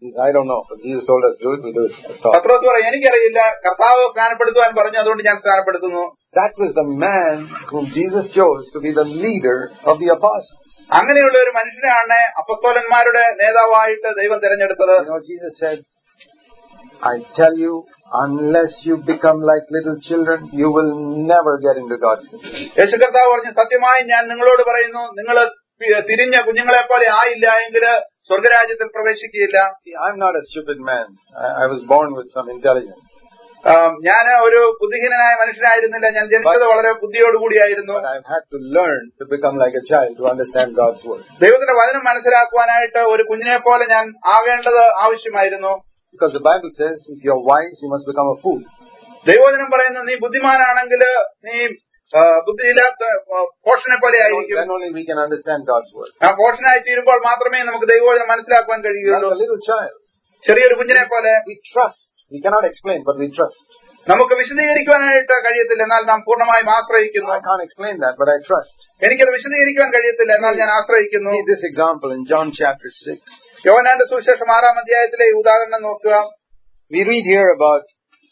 I don't know, but Jesus told us do it, we do it. That's all. പത്രോസ് പറയും, എനിക്കറിയില്ല, കർത്താവ് സ്നാനപ്പെടുത്തുവാൻ പറഞ്ഞു, അതുകൊണ്ട് ഞാൻ സ്നാനപ്പെടുത്തുന്നു. That was the man whom Jesus chose to be the leader of the apostles. അങ്ങനെയുള്ള ഒരു മനുഷ്യനെയാണ് അപ്പസ്തോലന്മാരുടെ നേതാവായിട്ട് ദൈവം തിരഞ്ഞെടുത്തത്. You know, Jesus said, I tell you, unless you become like little children, you will never get into God's kingdom. യേശു കർത്താവ് പറഞ്ഞു, സത്യമായി ഞാൻ നിങ്ങളോട് പറയുന്നു, നിങ്ങൾ തിരിഞ്ഞ കുഞ്ഞുങ്ങളെ പോലെ ആയില്ല എങ്കിൽ സ്വർഗരാജ്യത്തിൽ പ്രവേശിക്കുകയില്ല. See, I'm not a stupid man. I, I was born with some intelligence. ഞാൻ ഒരു ബുദ്ധിഹീനനായ മനുഷ്യനായിരുന്നില്ല, ഞാൻ ജനിച്ചത് വളരെ ബുദ്ധിയോടുകൂടിയായിരുന്നു. But I've had to learn to become like a child to understand God's word. ദൈവത്തിന്റെ വചനം മനസ്സിലാക്കുവാനായിട്ട് ഒരു കുഞ്ഞിനെ പോലെ ഞാൻ ആകേണ്ടത് ആവശ്യമായിരുന്നു. Because the Bible says, if you're wise, you must become a fool. ദൈവവചനം പറയുന്നു, നീ ബുദ്ധിമാനാണെങ്കിൽ നീ ബുദ്ധിയില്ലാത്ത പോഷനെ പോലെ ആയിരിക്കും. Then only we can understand God's word. ആ പോഷനായി തീരുമ്പോൾ മാത്രമേ നമുക്ക് ദൈവവചനം മനസ്സിലാക്കുവാൻ കഴിയുകയുള്ളൂ. Like a little child. ചെറിയൊരു കുഞ്ഞിനെ പോലെ. We trust. We cannot explain, but we trust. നമുക്ക് വിശദീകരിക്കുവാനായിട്ട് കഴിയത്തില്ല, എന്നാൽ നാം പൂർണ്ണമായും ആശ്രയിക്കുന്നു. I can't explain that, but I trust. എനിക്കത് വിശദീകരിക്കുവാൻ കഴിയത്തില്ല, എന്നാൽ ഞാൻ ആശ്രയിക്കുന്നു. See this example in John chapter six. യോഹന്നാന്റെ സുവിശേഷം ആറാം അധ്യായത്തിലെ ഈ ഉദാഹരണം നോക്കുക. We read here about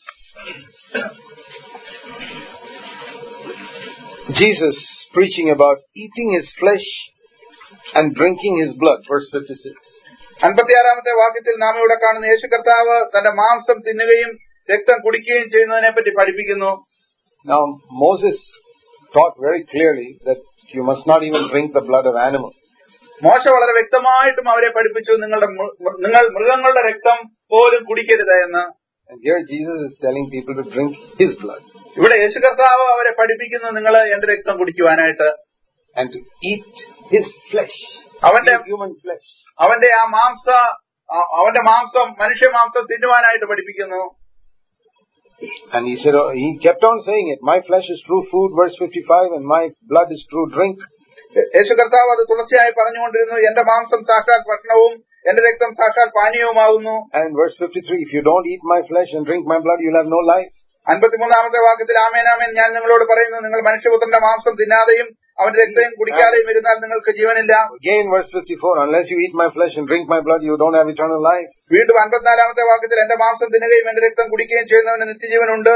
Jesus preaching about eating his flesh and drinking his blood, verse fifty-six. അൻപത്തിയാറാമത്തെ വാക്യത്തിൽ നാം ഇവിടെ കാണുന്ന യേശു കർത്താവ് തന്റെ മാംസം തിന്നുകയും രക്തം കുടിക്കുകയും ചെയ്യുന്നതിനെ പറ്റി പഠിപ്പിക്കുന്നു. Now Moses taught very clearly that you must not even drink the blood of animals. മോശ വളരെ വ്യക്തമായിട്ടും അവരെ പഠിപ്പിച്ചു, നിങ്ങളുടെ നിങ്ങൾ മൃഗങ്ങളുടെ രക്തം പോലും കുടിക്കരുത് എന്ന്. And here Jesus is telling people to drink his blood. ഇവിടെ യേശു കർത്താവ് അവരെ പഠിപ്പിക്കുന്നു, നിങ്ങൾ എന്റെ രക്തം കുടിക്കുവാനായിട്ട്. And to eat his flesh. അവന്റെ human flesh. അവന്റെ ആ മാംസ അവന്റെ മാംസം മനുഷ്യ മാംസം തിന്നുവാനായിട്ട് പഠിപ്പിക്കുന്നു. And he said, he kept on saying it, my flesh is true food, verse fifty-five, and my blood is true drink. യേശു കർത്താവ് അത് തുടർച്ചയായി പറഞ്ഞുകൊണ്ടിരുന്നു, എന്റെ മാംസം സാക്ഷാൽ ഭക്ഷണവും എന്റെ രക്തം സാക്ഷാൽ പാനീയവുമാകുന്നു. And verse fifty-three, if you don't eat my flesh and drink my blood, you'll have no life. അൻപത്തിമൂന്നാമത്തെ വാക്യത്തിൽ ആമേൻ ആമേൻ ഞാൻ നിങ്ങളോട് പറയുന്നു, നിങ്ങൾ മനുഷ്യപുത്രന്റെ മാംസം തിന്നാതെയും അവന്റെ രക്തം കുടിക്കാതെയും ഇരുന്നാൽ നിങ്ങൾക്ക് ജീവനില്ല. Again verse fifty-four, unless you eat my flesh and drink my blood, you don't have eternal life. വീണ്ടും അൻപത്തിനാലാമത്തെ വാക്യത്തിൽ എന്റെ മാംസം തിന്നുകയും എന്റെ രക്തം കുടിക്കുകയും ചെയ്യുന്നവന് നിത്യജീവനുണ്ട്.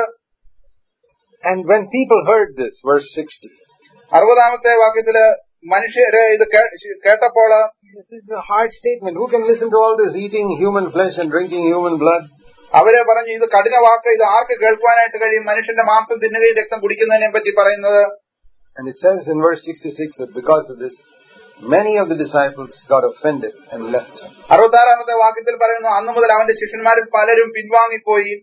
And when people heard this, verse sixty, അറുപതാമത്തെ വാക്യത്തില് മനുഷ്യര് ഇത് കേട്ടപ്പോൾ, this is a hard statement. Who can listen to all this eating human flesh and drinking human blood? അവരെ പറഞ്ഞു, ഇത് കഠിന വാക്ക്, ഇത് ആർക്ക് കേൾക്കുവാനായിട്ട് കഴിയും? മനുഷ്യന്റെ മാംസം തിന്നുകയും രക്തം കുടിക്കുന്നതിനെ പറ്റി പറയുന്നത്. And it says in verse sixty-six that because of this, many of the disciples got offended and left. അറുപത്താറാമത്തെ വാക്യത്തിൽ പറയുന്നു, അന്നു മുതൽ അവന്റെ ശിഷ്യന്മാരിൽ പലരും പിൻവാങ്ങിപ്പോയി.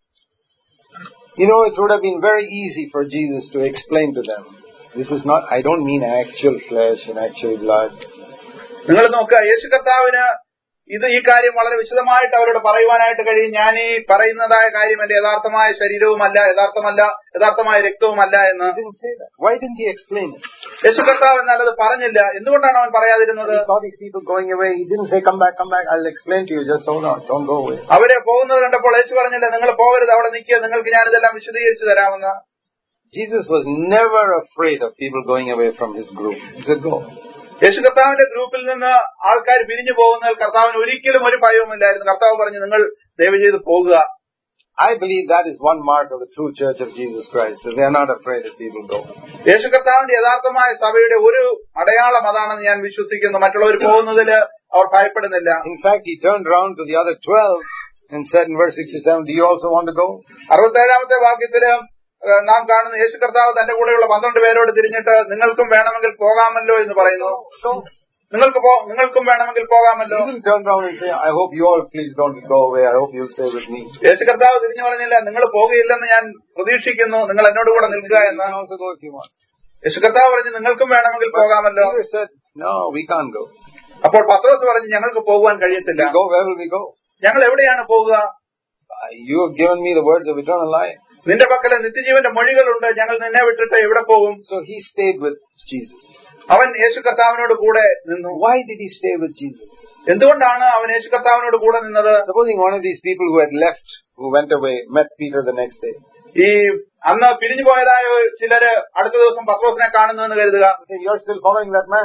You know, it would have been very easy for Jesus to explain to them, this is not, I don't mean actual flesh and actual blood. നിങ്ങൾ നോക്കുക, യേശു കർത്താവിന് ഇത് ഈ കാര്യം വളരെ വിശദമായിട്ട് അവരോട് പറയുവാനായിട്ട് കഴിയും. ഞാൻ ഈ പറയുന്നതായ കാര്യം എന്റെ യഥാർത്ഥമായ ശരീരവുമല്ല, യഥാർത്ഥമല്ല യഥാർത്ഥമായ രക്തവുമല്ല എന്ന്. Why didn't he explain it? യേശു കർത്താവ് എന്നാൽ അത് പറഞ്ഞില്ല. എന്തുകൊണ്ടാണ് അവൻ പറയാതിരുന്നത്? He saw these people going away. He didn't say, come back, come back, I'll explain to you, just hold on, don't go away. അവരെ പോകുന്നത് കണ്ടപ്പോൾ യേശു പറഞ്ഞില്ല, നിങ്ങൾ പോകരുത്, അവിടെ നിൽക്കുക, നിങ്ങൾക്ക് ഞാനിതെല്ലാം വിശദീകരിച്ചു തരാമെന്ന്. Jesus was never afraid of people going away from his group. He said, go. യേശു കർത്താവിന്റെ ഗ്രൂപ്പിൽ നിന്ന് ആൾക്കാർ പിരിഞ്ഞു പോകുന്നതിൽ കർത്താവിന് ഒരിക്കലും ഒരു ഭയവുമില്ലായിരുന്നു. കർത്താവ് പറഞ്ഞു, നിങ്ങൾ ദയവ് ചെയ്ത് പോകുക. I believe that is one mark of the true church of Jesus Christ, that they are not afraid that people go. യേശു കർത്താവിന്റെ യഥാർത്ഥമായ സഭയുടെ ഒരു അടയാളം അതാണെന്ന് ഞാൻ വിശ്വസിക്കുന്നു. മറ്റുള്ളവർ പോകുന്നതിൽ അവർ ഭയപ്പെടുന്നില്ല. In fact, he turned around to the other twelve and said in verse sixty-seven, do you also want to go? അറുപത്തേഴാമത്തെ വാക്യത്തില് നാം കാണുന്ന യേശു കർത്താവ് തന്റെ കൂടെയുള്ള പന്ത്രണ്ട് പേരോട് തിരിഞ്ഞിട്ട്, നിങ്ങൾക്കും വേണമെങ്കിൽ പോകാമല്ലോ എന്ന് പറയുന്നു. നിങ്ങൾക്ക് നിങ്ങൾക്കും വേണമെങ്കിൽ പോകാമല്ലോ. I hope you all please don't go away. I hope you'll stay with me. യേശു കർത്താവ് തിരിഞ്ഞു പറഞ്ഞില്ല, നിങ്ങൾ പോകുകയില്ലെന്ന് ഞാൻ പ്രതീക്ഷിക്കുന്നു, നിങ്ങൾ എന്നോട് കൂടെ നിൽക്കുക എന്ന്. യേശു കർത്താവ് പറഞ്ഞു, നിങ്ങൾക്കും വേണമെങ്കിൽ പോകാമല്ലോ. No, we can't go. അപ്പോൾ പത്രോസ് പറഞ്ഞു, ഞങ്ങൾക്ക് പോകുവാൻ കഴിയത്തില്ല. Go, where will we go? ഞങ്ങൾ എവിടെയാണ് പോകുക? You have given me the words of eternal life. നിന്റെ പക്കല് നിത്യജീവന്റെ മൊഴികളുണ്ട്, ഞങ്ങൾ നിന്നെ വിട്ടിട്ട് എവിടെ പോകും? So he stayed with Jesus. അവൻ യേശു കർത്താവിനോട് കൂടെ നിന്നു. Why did he stay with Jesus? എന്തുകൊണ്ടാണ് അവൻ യേശു കർത്താവിനോട് കൂടെ നിന്നത്? Supposing one of these people who had left, who went away, met Peter the next day. ഈ അന്ന് പിരിഞ്ഞു പോയതായ ചിലര് അടുത്ത ദിവസം പത്രോസിനെ കാണുന്നു എന്ന് കരുതുക. You are still following that man.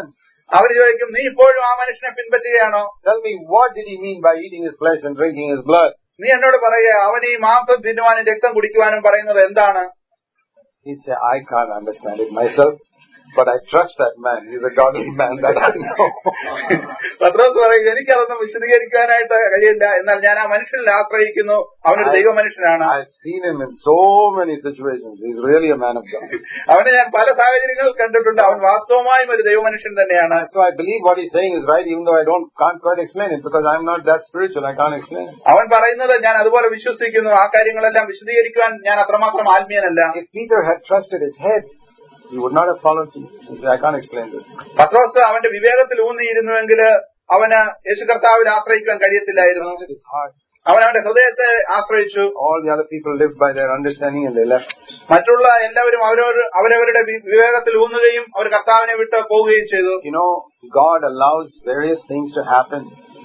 അവർ ചോദിക്കും, നീ ഇപ്പോഴും ആ മനുഷ്യനെ പിൻപറ്റുകയാണോ? Tell me, what did he mean by eating his flesh and drinking his blood? നീ എന്നോട് പറയുക, അവൻ ഈ മാംസം തിന്നുവാനും രക്തം കുടിക്കുവാനും പറയുന്നത് എന്താണ്? He'd say, I can't understand it myself, but I trust that man. He's a godly man that I know. പത്രോസ് പറയുക, എനിക്കതൊന്നും വിശദീകരിക്കാനായിട്ട് കഴിയില്ല, എന്നാൽ ഞാൻ ആ മനുഷ്യനിൽ ആശ്രയിക്കുന്നു, അവനൊരു ദൈവ മനുഷ്യനാണ്. I've seen him in so many situations. He's really a man of God. അവനെ ഞാൻ പല സാഹചര്യങ്ങളിൽ കണ്ടിട്ടുണ്ട്. അവൻ വാസ്തവമായും ഒരു ദൈവ മനുഷ്യൻ തന്നെയാണ്. So I believe what he's saying is right, even though I don't can't quite explain it, because I'm not that spiritual. I can't explain it. അവൻ പറയുന്നത് ഞാൻ അതുപോലെ വിശ്വസിക്കുന്നു. ആ കാര്യങ്ങളെല്ലാം വിശദീകരിക്കുവാൻ ഞാൻ അത്രമാത്രം ആത്മീയനല്ല. If Peter had trusted his head, he would not have followed Jesus. He said, I can't explain this. പത്രോസ് അവന്റെ വിവേകത്തിൽ ഊന്നിയിരുന്നുവെങ്കിൽ അവന് യേശു കർത്താവിൽ ആശ്രയിക്കാൻ കഴിയത്തില്ലായിരുന്നു. His heart. അവൻ അവന്റെ ഹൃദയത്തെ ആശ്രയിച്ചു. All the other people lived by their understanding and they left. മറ്റുള്ള എല്ലാവരും അവരവർ അവരവരുടെ വിവേകത്തിൽ ഊന്നുകയും അവർ കർത്താവിനെ വിട്ട് പോവുകയും ചെയ്തു. You know, God allows various things to happen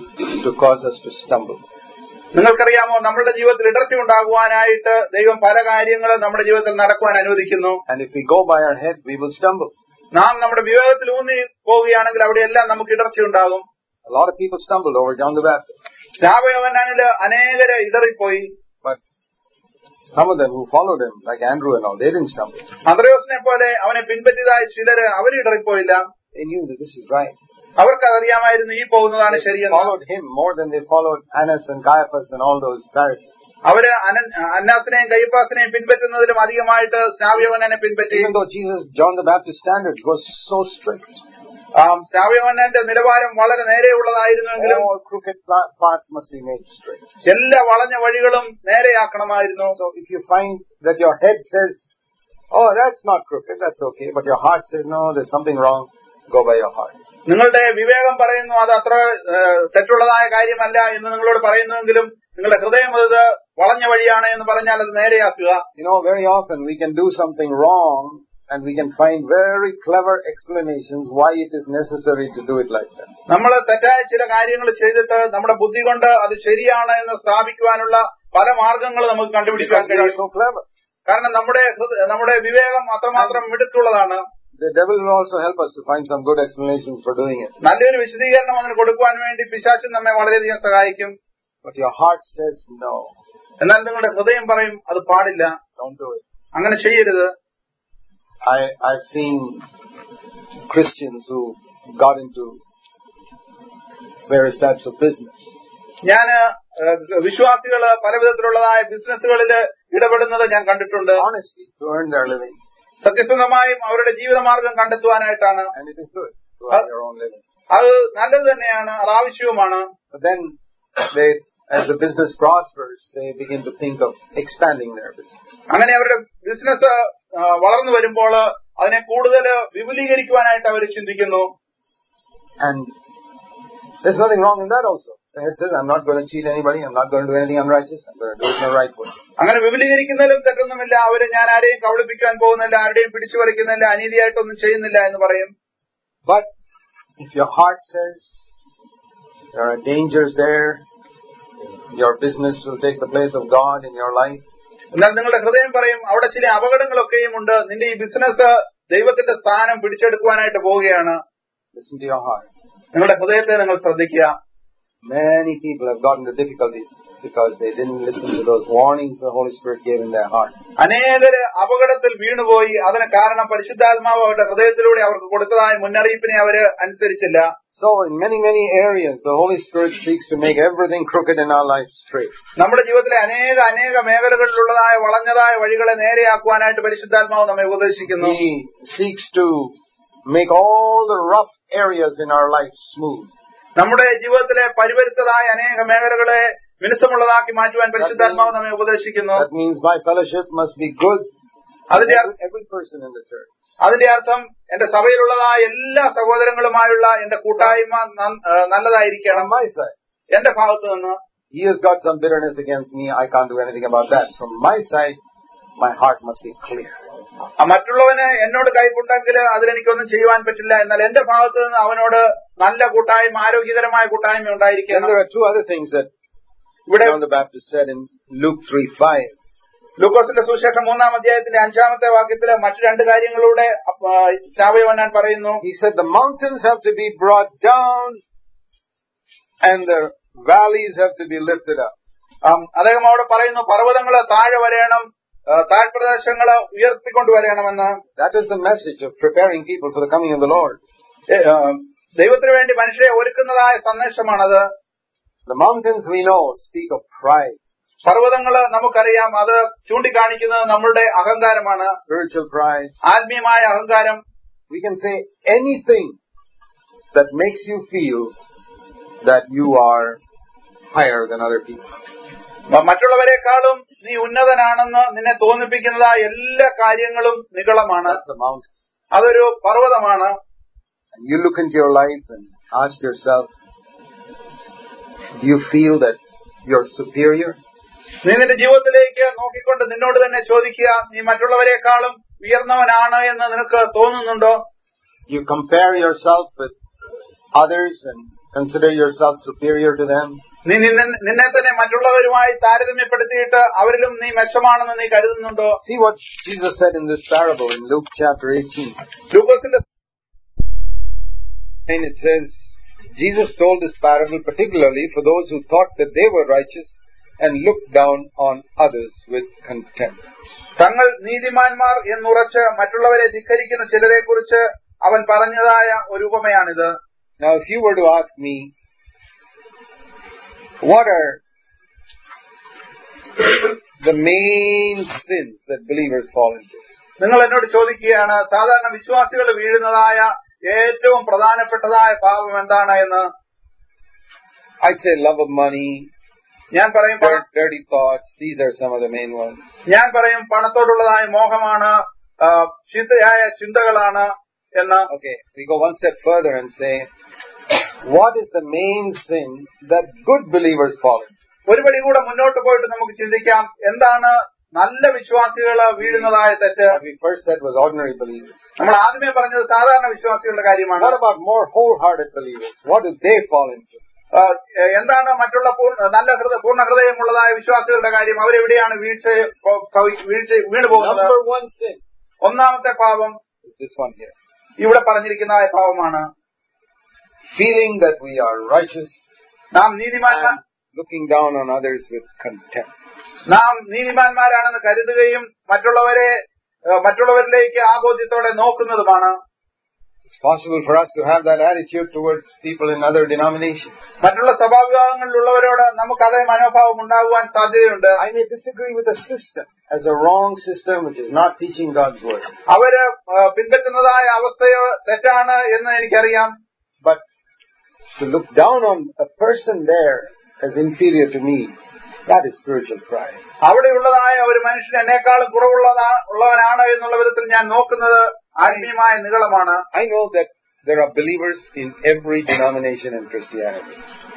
to cause us to stumble. നിങ്ങൾക്കറിയാമോ, നമ്മുടെ ജീവിതത്തിൽ ഇടർച്ച ഉണ്ടാകുവാനായിട്ട് ദൈവം പല കാര്യങ്ങളും നമ്മുടെ ജീവിതത്തിൽ നടക്കുവാൻ അനുവദിക്കുന്നു. And if we go by our head, we will stumble. നാം നമ്മുടെ വിവേകത്തിൽ ഊന്നി പോവുകയാണെങ്കിൽ അവിടെയെല്ലാം നമുക്ക് ഇടർച്ച ഉണ്ടാകും. A lot of people stumbled over John the Baptist. സ്നാപകയോഹന്നാനില് അനേകര് ഇടറിപ്പോയി. But some of them who followed him, like Andrew and all, they didn't stumble. അന്ത്രയോസിനെ പോലെ അവനെ പിൻപറ്റിയതായ ചിലര് അവർ ഇടറിപ്പോയില്ല. They knew that this is right. അവർക്ക് അറിയാമായിരുന്നു ഈ പോകുന്നതാണ് They ശരിയെന്ന്. followed him more than they followed Annas and Caiaphas and all those Pharisees. അവര് അന്നാസിനെയും കയ്യപ്പാസിനെയും പിൻപറ്റുന്നതിലും അധികമായിട്ട് സ്നാപകയോഹന്നാനെ പിൻപറ്റി. Even though Jesus, John the Baptist standard was so strict. സ്നാപകയോഹന്നാന്റെ നിലവാരം വളരെ നേരെയുള്ളതായിരുന്നുവെങ്കിലും all crooked paths must be made straight. എല്ലാ വളഞ്ഞ വഴികളും നേരെയാക്കണമായിരുന്നു. So if you find that your head says, oh, that's not crooked, that's okay, but your heart says, no, there's something wrong, go by your heart. നിങ്ങളുടെ വിവേകം പറയുന്നു അത് അത്ര തെറ്റുള്ളതായ കാര്യമല്ല എന്ന് നിങ്ങളോട് പറയുന്നുവെങ്കിലും നിങ്ങളുടെ ഹൃദയം അത് വളഞ്ഞ വഴിയാണ് എന്ന് പറഞ്ഞാൽ അത് നേരെയാക്കുക. You know, very often we can do something wrong and we can find very clever explanations why it is necessary to do it like that. നമ്മൾ തെറ്റായ ചില കാര്യങ്ങൾ ചെയ്തിട്ട് നമ്മുടെ ബുദ്ധി കൊണ്ട് അത് ശരിയാണ് എന്ന് സ്ഥാപിക്കുവാനുള്ള പല മാർഗങ്ങൾ നമുക്ക് കണ്ടുപിടിക്കാൻ കഴിയും. So clever. കാരണം നമ്മുടെ നമ്മുടെ വിവേകം അത്രമാത്രം മിടുക്കുള്ളതാണ്. The devil will also help us to find some good explanations for doing it. നല്ലൊരു വിശദീകരണം അതിന് കൊടുക്കുവാൻ വേണ്ടി പിശാചൻ നമ്മെ വളരെയധികം സഹായിക്കും. But your heart says no. എന്നാൽ നിങ്ങളുടെ ഹൃദയം പറയും അത് പാടില്ല, don't do it. അങ്ങനെ ചെയ്യരുത്. I I've seen Christians who got into various types of business. ഞാൻ വിശ്വാസികള് പല വിധത്തിലുള്ളതായ ബിസിനസ്സുകളിൽ ഇടപെടുന്നത് ഞാൻ കണ്ടിട്ടുണ്ട്. Honestly, to earn their living. സത്യസന്ധമായും അവരുടെ ജീവിതമാർഗം കണ്ടെത്തുവാനായിട്ടാണ്. And it is good to earn your own living. അത് നല്ലത് തന്നെയാണ്, അത് ആവശ്യവുമാണ്. But then they, as the business prospers, they begin to think of expanding their business. അങ്ങനെ അവരുടെ ബിസിനസ് വളർന്നു വരുമ്പോൾ അതിനെ കൂടുതൽ വിപുലീകരിക്കുവാനായിട്ട് അവർ ചിന്തിക്കുന്നു. And there's nothing wrong in that also. The head says, I'm not going to cheat anybody, I'm not going to do anything unrighteous, I'm going to do it in the right way. അങ്ങനെ വിപുലീകരിക്കുന്നതിലും തെറ്റൊന്നുമില്ല. അവര് ഞാൻ ആരെയും കബളിപ്പിക്കാൻ പോകുന്നില്ല, ആരുടെയും പിടിച്ചു പറിക്കുന്നില്ല, അനീതിയായിട്ടൊന്നും ചെയ്യുന്നില്ല എന്ന് പറയും. But if your heart says there are dangers there, your business will take the place of God in your life. എന്നാൽ നിങ്ങളുടെ ഹൃദയം പറയും അവിടെ ചില അപകടങ്ങളൊക്കെയും ഉണ്ട്, നിന്റെ ഈ ബിസിനസ് ദൈവത്തിന്റെ സ്ഥാനം പിടിച്ചെടുക്കുവാനായിട്ട് പോവുകയാണ്. Listen to your heart. നിങ്ങളുടെ ഹൃദയത്തെ നിങ്ങൾ ശ്രദ്ധിക്കുക. Many people have gotten into difficulties because they didn't listen to those warnings the Holy Spirit gave in their heart. അനേകര് അപകടത്തിൽ വീണുപോയി. അതിന് കാരണം പരിശുദ്ധാത്മാവ് അവരുടെ ഹൃദയത്തിലൂടെ അവർക്ക് കൊടുത്തതായ മുന്നറിയിപ്പിനെ അവര് അനുസരിച്ചില്ല. So in many, many areas, the Holy Spirit seeks to make everything crooked in our life straight. നമ്മുടെ ജീവിതത്തിലെ അനേക അനേക മേഖലകളിലുള്ളതായ വളഞ്ഞതായ വഴികളെ നേരെയാക്കുവാനായിട്ട് പരിശുദ്ധാത്മാവ് നമ്മെ ഉപദേശിക്കുന്നു. He seeks to make all the rough areas in our life smooth. നമ്മുടെ ജീവിതത്തിലെ പരിവരുത്തതായ അനേക മേഖലകളെ മിനുസമുള്ളതാക്കി മാറ്റുവാൻ പരിശുദ്ധാത്മാവ് നമ്മെ ഉപദേശിക്കുന്നു. That means my fellowship must be good. അതിന്റെ every person in the church. അതിന്റെ അർത്ഥം എന്റെ സഭയിലുള്ളതായ എല്ലാ സഹോദരങ്ങളുമായുള്ള എന്റെ കൂട്ടായ്മ നല്ലതായിരിക്കണം. My side. എന്റെ ഭാഗത്തു നിന്ന് he has got some bitterness against me, I can't do anything about that. From my side, my heart must be clear. മറ്റുള്ളവന് എന്നോട് കൈപ്പുണ്ടെങ്കിൽ അതിലെനിക്കൊന്നും ചെയ്യുവാൻ പറ്റില്ല. എന്നാൽ എന്റെ ഭാഗത്തു നിന്ന് അവനോട് നല്ല കൂട്ടായ്മ, ആരോഗ്യകരമായ കൂട്ടായ്മ ഉണ്ടായിരിക്കണം. There are two other things that John the Baptist said in Luke three five. ലൂക്കോസിന്റെ സുവിശേഷം മൂന്നാം അധ്യായത്തിന്റെ അഞ്ചാമത്തെ വാക്യത്തില് മറ്റു രണ്ട് കാര്യങ്ങളിലൂടെ യോഹന്നാൻ പറയുന്നു. He said the mountains have to be brought down and the valleys have to be lifted up. അദ്ദേഹം അവിടെ പറയുന്നു, പർവ്വതങ്ങള് താഴെ വരയണം, താഴ്പ്രദേശങ്ങള് ഉയർത്തിക്കൊണ്ടുവരണമെന്ന്. That is the message of preparing people for the coming of the Lord. ദൈവത്തിന് വേണ്ടി മനുഷ്യരെ ഒരുക്കുന്നതായ സന്ദേശമാണത്. The mountains we know speak of pride. പർവ്വതങ്ങള് നമുക്കറിയാം, അത് ചൂണ്ടിക്കാണിക്കുന്നത് നമ്മളുടെ അഹങ്കാരമാണ്. Spiritual pride. ആത്മീയമായ അഹങ്കാരം. We can say anything that makes you feel that you are higher than other people. മറ്റുള്ളവരെക്കാളും നീ ഉന്നതനാണെന്ന് നിന്നെ തോന്നിപ്പിക്കുന്നതായ എല്ലാ കാര്യങ്ങളും നിഗളമാണ്. അതൊരു പർവ്വതമാണ്. And you look into your life and ask yourself, do you feel that you're superior? നീ നിന്റെ ജീവിതത്തിലേക്ക് നോക്കിക്കൊണ്ട് നിന്നോട് തന്നെ ചോദിക്കുക, നീ മറ്റുള്ളവരെക്കാളും ഉയർന്നവനാണ് എന്ന് നിനക്ക് തോന്നുന്നുണ്ടോ? You compare yourself with others and consider yourself superior to them? നീ നിന്നെ തന്നെ മറ്റുള്ളവരുമായി താരതമ്യപ്പെടുത്തിയിട്ട് അവരിലും നീ മെച്ചമാണെന്ന് നീ കരുതുന്നുണ്ടോ? See what Jesus said in this parable in Luke chapter eighteen. ലൂക്കോസിന്റെ and it says, Jesus told this parable particularly for those who thought that they were righteous and looked down on others with contempt. തങ്ങൾ നീതിമാന്മാർ എന്നുറച്ച് മറ്റുള്ളവരെ ധിക്കരിക്കുന്ന ചിലരെ കുറിച്ച് അവൻ പറഞ്ഞതായ ഒരു ഉപമയാണിത്. Now if you were to ask me, what are the main sins that believers fall into? നിങ്ങൾ എന്നോട് ചോദിക്കുകയാണ്, സാധാരണ വിശ്വാസികൾ വീഴുന്നതായ ഏറ്റവും പ്രധാനപ്പെട്ടതായ പാപം എന്താണ് എന്ന്. I'd say love of money, ഞാൻ പറയും dirty thoughts. These are some of the main ones. ഞാൻ പറയും പണത്തോടുള്ളതായ മോഹമാണ്, ചീത്തയായ ചിന്തകളാണ് എന്ന്. Okay, we go one step further and say, what is the main sin that good believers fall into? ഒരുപടി കൂടെ മുന്നോട്ട് പോയിട്ട് നമുക്ക് ചിന്തിക്കാം, എന്താണ് നല്ല വിശ്വാസികൾ വീഴുന്നതായ തെറ്റ്. What we first said was ordinary believers. നമ്മൾ ആദ്യമേ പറഞ്ഞത് സാധാരണ വിശ്വാസികളുടെ കാര്യമാണ്. What about more wholehearted believers? What do they fall into? എന്താണ് മറ്റുള്ള നല്ല ഹൃദയ പൂർണ്ണ ഹൃദയമുള്ളതായ വിശ്വാസികളുടെ കാര്യം? അവരെവിടെയാണ് വീഴ്ച വീഴ്ച വീണു പോകുന്നത്? Number one sin. ഒന്നാമത്തെ പാപം is this one here. ഇവിടെ പറഞ്ഞിരിക്കുന്നതായ പാപമാണ്. Feeling that we are righteous, നാം നീതിമാന്മാർ, looking down on others with contempt. നാം നീതിമാന്മാരാണെന്ന് കരുതുകയും മറ്റുള്ളവരെ മറ്റുള്ളവരിലേക്ക് ആബോധ്യത്തോടെ നോക്കുന്നതുമാണ്. It's possible for us to have that attitude towards people in other denominations. മറ്റുള്ള സഭാവിഭാഗങ്ങളിലുള്ളവരോട് നമുക്ക് അതേ മനോഭാവം ഉണ്ടാകുവാൻ സാധ്യതയുണ്ട്. I may disagree with a system as a wrong system which is not teaching God's word. അവര് പിൻപറ്റുന്നതായ അവസ്ഥയോ തെറ്റാണ് എന്ന് എനിക്കറിയാം. But to look down on a person there as inferior to me, that is spiritual pride. അവിടെയുള്ളതായ ഒരു മനുഷ്യൻ എന്നെക്കാളും കുറവുള്ളതാ ഉള്ളവനാണ് എന്നുള്ള വിധത്തിൽ ഞാൻ നോക്കുന്നത് ആത്മീയമായ നിഗളമാണ്. I know that there are believers in every denomination in Christianity.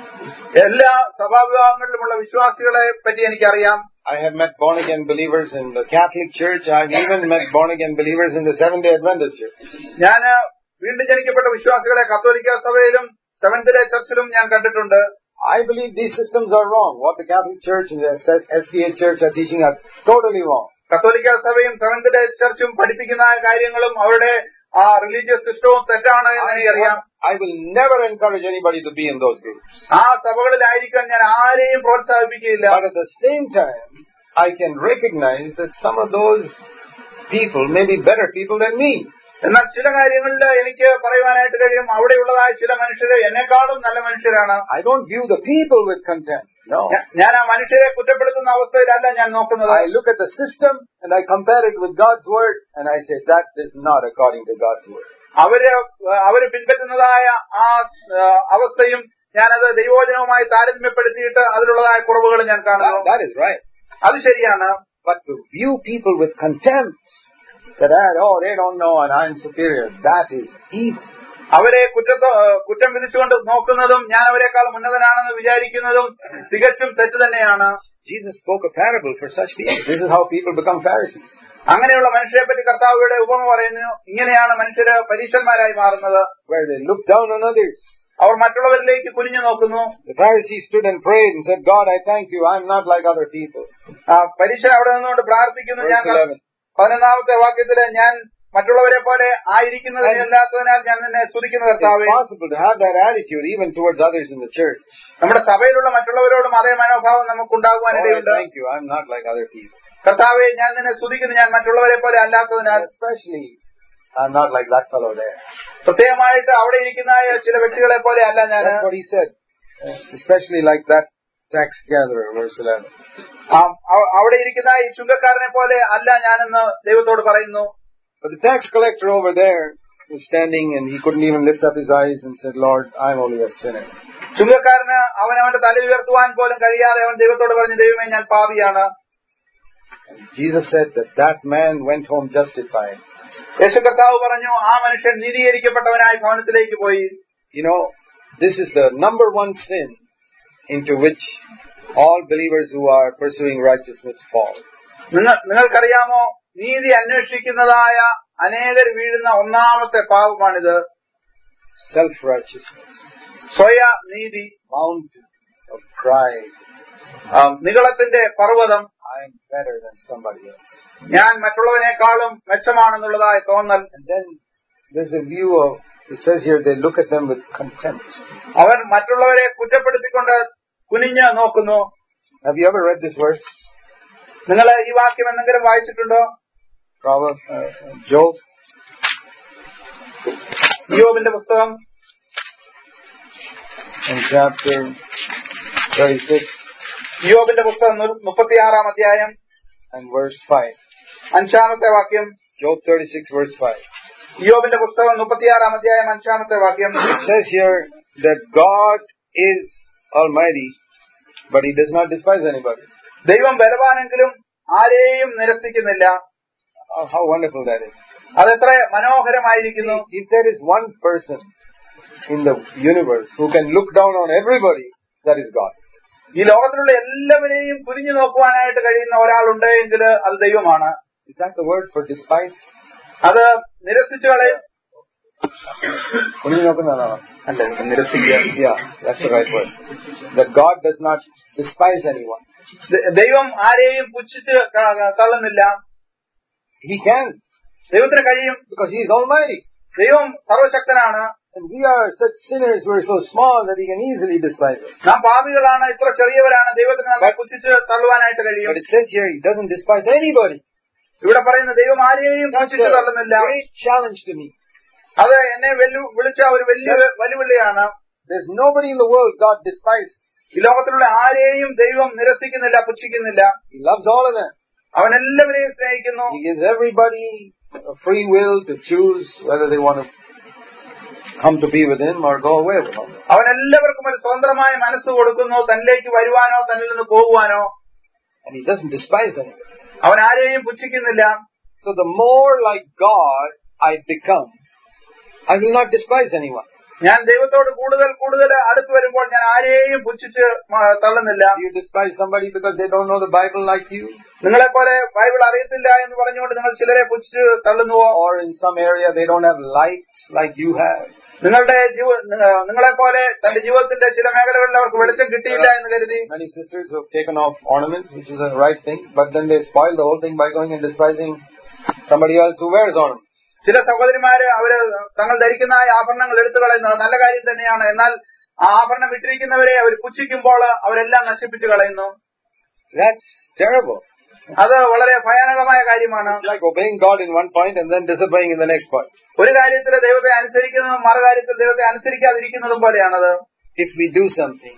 എല്ലാ സഭാവിഭാഗങ്ങളിലുമുള്ള വിശ്വാസികളെ പറ്റി എനിക്കറിയാം. I have met born again believers in the Catholic Church. I have even met born again believers in the Seventh Day Adventist Church. ഞാൻ വീണ്ടും ജനിക്കപ്പെട്ട വിശ്വാസികളെ കത്തോലിക്ക സഭയിലും seventh day ചർച്ചിലും ഞാൻ കണ്ടിട്ടുണ്ട്. I believe these systems are wrong. What the Catholic Church and the S D A Church are teaching are totally wrong. കത്തോലിക്ക സഭയും seventh day ചർച്ചും പഠിപ്പിക്കുന്ന കാര്യങ്ങളും അവരുടെ ആ റിലീജിയസ് സിസ്റ്റവും തെറ്റാണ് എന്ന് എനിക്കറിയാം. I will never encourage anybody to be in those groups. ആ സഭകളിലായിരിക്കാൻ ഞാൻ ആരെയും പ്രോത്സാഹിപ്പിക്കുകയില്ല. But at the same time, I can recognize that some of those people may be better people than me. എന്നാൽ ചില കാര്യങ്ങളിൽ എനിക്ക് പറയുവാനായിട്ട് കഴിയും, അവിടെയുള്ളതായ ചില മനുഷ്യര് എന്നെക്കാളും നല്ല മനുഷ്യരാണ്. I don't view the people with contempt. No. ഞാൻ ആ മനുഷ്യരെ കുറ്റപ്പെടുത്തുന്ന അവസ്ഥയിലല്ല ഞാൻ നോക്കുന്നത്. I look at the system and I compare it with God's word and I say that is not according to God's word. അവര് അവര് പിൻപറ്റുന്നതായ ആ അവസ്ഥയും ഞാനത് ദൈവവചനവുമായി താരതമ്യപ്പെടുത്തിയിട്ട് അതിലുള്ളതായ കുറവുകൾ ഞാൻ കാണുന്നു. That is right. അത് ശരിയാണ്. But to view people with contempt, that oh they don't know and I'm superior, that is evil. അവരെ കുറ്റത്തോ കുറ്റം വിധിച്ചുകൊണ്ട് നോക്കുന്നതും ഞാൻ അവരെക്കാൾ ഉന്നതനാണെന്ന് വിചാരിക്കുന്നതും തികച്ചും തെറ്റ് തന്നെയാണ്. Jesus spoke a parable for such people. This is how people become Pharisees. അങ്ങനെയുള്ള മനുഷ്യരെ പറ്റി കർത്താവിയുടെ ഉപമ പറയുന്നു. ഇങ്ങനെയാണ് മനുഷ്യര് പരീശന്മാരായി മാറുന്നത്. Where they look down on others. അവർ മറ്റുള്ളവരിലേക്ക് കുനിഞ്ഞു നോക്കുന്നു. The Pharisee stood and prayed and said, God, I thank you, I'm not like other people. പരീക്ഷ അവിടെ നിന്നുകൊണ്ട് പ്രാർത്ഥിക്കുന്നു. ഞാൻ പതിനൊന്നാമത്തെ വാക്യത്തില് ഞാൻ മറ്റുള്ളവരെ പോലെ ആയിരിക്കുന്നതിനല്ലാത്തതിനാൽ ഞാൻ നിന്നെ സ്തുതിക്കുന്നു കർത്താവേ. It's possible to have that attitude even towards others in the church. നമ്മുടെ സഭയിലുള്ള മറ്റുള്ളവരോടും അതേ മനോഭാവം നമുക്കുണ്ടാകുവാനിടയുണ്ട്. Thank you, I'm not like other people. കർത്താവേ, ഞാൻ നിന്നെ സ്തുതിക്കുന്നു, ഞാൻ മറ്റുള്ളവരെ പോലെ അല്ലാത്തതിനാൽ. Especially, I'm not like that fellow there. പ്രത്യേകമായിട്ട് അവിടെ ഇരിക്കുന്ന ചില വ്യക്തികളെ പോലെ അല്ല ഞാൻ. That's what he said. Especially like that tax gatherer, verse eleven. അവിടെ ഇരിക്കുന്ന ഈ ചുങ്കക്കാരനെ പോലെ അല്ല ഞാനെന്ന് ദൈവത്തോട് പറയുന്നു. But the tax collector over there was standing and he couldn't even lift up his eyes and said, Lord, I'm only a sinner. ചുങ്കക്കാരന് അവൻ അവന്റെ തല ഉയർത്തുവാൻ പോലും കഴിയാതെ അവൻ ദൈവത്തോട് പറഞ്ഞു, ദൈവമേ, ഞാൻ പാപിയാണ്. Jesus said that that man went home justified. യേശു കർത്താവ് പറഞ്ഞു, ആ മനുഷ്യൻ നീതീകരിക്കപ്പെട്ടവനായി ഭവനത്തിലേക്ക് പോയി. You know, this is the number one sin into which all believers who are pursuing righteousness fall. നിങ്ങൾക്കറിയാമോ, നീതി അന്വേഷിക്കുന്നതായ അനേകർ വീഴുന്ന ഒന്നാമത്തെ പാപമാണിത്. Self-righteousness. സ്വയ നീതി. Mountain of pride. നിഗളത്തിന്റെ പർവ്വതം. I am better than somebody else. ഞാൻ മറ്റുള്ളവനേക്കാളും മെച്ചമാണെന്നുള്ളതായ തോന്നൽ. And then there's a view of, it says here, they look at them with contempt. അവർ മറ്റുള്ളവരെ കുറ്റപ്പെടുത്തിക്കൊണ്ട് കുനിഞ്ഞ് നോക്കുന്നു. Have you ever read this verse? നിങ്ങൾ ഈ വാക്യം എന്തെങ്കിലും വായിച്ചിട്ടുണ്ടോ? Proverbs, uh, Job. യോബിന്റെ പുസ്തകം in chapter thirty-six. യോബിന്റെ പുസ്തകം മുപ്പത്തിയാറാം അധ്യായം and verse five. അഞ്ചാമത്തെ വാക്യം. Job thirty-six verse five. യോബിന്റെ പുസ്തകം മുപ്പത്തിയാറാം അധ്യായം അഞ്ചാമത്തെ വാക്യം. It says here that God is almighty, but he does not despise anybody. ദൈവം ബലവാനെങ്കിലും ആരെയും നിരസിക്കുന്നില്ല. Oh, how wonderful that is. അതെത്ര മനോഹരമായിരിക്കുന്നു. If there is one person in the universe who can look down on everybody, that is God. ഈ ലോകത്തിലുള്ള എല്ലാവരെയും കുനിഞ്ഞു നോക്കുവാനായിട്ട് കഴിയുന്ന ഒരാളുണ്ട് എങ്കിൽ അത് ദൈവമാണ്. Is that the word for despise? അത് നിരസിച്ചു കളയും. കുനിഞ്ഞു നോക്കുന്നതാണോ? അല്ല, നിരസിക്കുക. Yeah, that's the right word. That God does not despise anyone. ദൈവം ആരെയും പുച്ഛിച്ച് തള്ളുന്നില്ല. He can. ദൈവത്തിന് കഴിയും. Because he is almighty. ദൈവം സർവശക്തനാണ്. And we are such sinners, we are so small that he can easily despise us. നാം പാപികളാണ്, ഇത്ര ചെറിയവരാണ്, ദൈവത്തിന് നമ്മെ പുച്ഛിച്ച് തള്ളുവാനായിട്ട് കഴിയും. But it says here, he doesn't despise anybody. ഇവിടെ പറയുന്ന ദൈവം ആരെയും പുച്ഛിച്ച് തള്ളുന്നില്ല. Great challenge to me. അത് എന്നെ വിളിച്ച ഒരു വലിയ വെല്ലുവിളിയാണ്. There's nobody in the world God despises. ഈ ലോകത്തിലുള്ള ആരെയും ദൈവം നിരസിക്കുന്നില്ല, പുച്ഛിക്കുന്നില്ല. He loves all of them. അവൻ എല്ലാവരെയും സ്നേഹിക്കുന്നു. He gives everybody a free will to choose whether they want to come to be with him or go away with him. അവൻ എല്ലാവർക്കും ഒരു സ്വതന്ത്രമായ മനസ്സ് കൊടുക്കുന്നു, തന്നിലേക്ക് വരുവാനോ തന്നിൽ നിന്ന് പോകുവാനോ. And he doesn't despise anyone. അവൻ ആരെയും പുച്ഛിക്കുന്നില്ല. So the more like God I become, I will not despise anyone. ഞാൻ ദൈവത്തോട് കൂടുതൽ കൂടുതൽ അടുത്ത് വരുമ്പോൾ ഞാൻ ആരെയും പുച്ഛിച്ച് തള്ളുന്നില്ല. You despise somebody because they don't know the Bible like you? നിങ്ങളെ പോലെ ബൈബിൾ അറിയത്തില്ല എന്ന് പറഞ്ഞുകൊണ്ട് നിങ്ങൾ ചിലരെ പുച്ഛിച്ച് തള്ളുന്നുവോ? Or in some area they don't have light like you have? നിങ്ങളുടെ നിങ്ങളെ പോലെ തന്റെ ജീവിതത്തിന്റെ ചില മേഖലകളിൽ അവർക്ക് വെളിച്ചം കിട്ടിയില്ല എന്ന് കരുതി. Many sisters who have taken off ornaments, which is a right thing, but then they spoil the whole thing by going and despising somebody else who wears ornaments. ചില സഹോദരിമാര് അവര് തങ്ങൾ ധരിക്കുന്ന ആഭരണങ്ങൾ എടുത്തു കളയുന്നത് നല്ല കാര്യം തന്നെയാണ്. എന്നാൽ ആ ആഭരണം ഇട്ടിരിക്കുന്നവരെ അവർ പുച്ഛിക്കുമ്പോൾ അവരെല്ലാം നശിപ്പിച്ചു കളയുന്നു. That's terrible. അത് വളരെ ഭയാനകമായ കാര്യമാണ്. Like obeying God in one point and then disobeying in the next point. ഒരു കാര്യത്തിൽ ദൈവത്തെ അനുസരിക്കുന്നതും മറു കാര്യത്തിൽ ദൈവത്തെ അനുസരിക്കാതിരിക്കുന്നതും പോലെയാണത്. If we do something,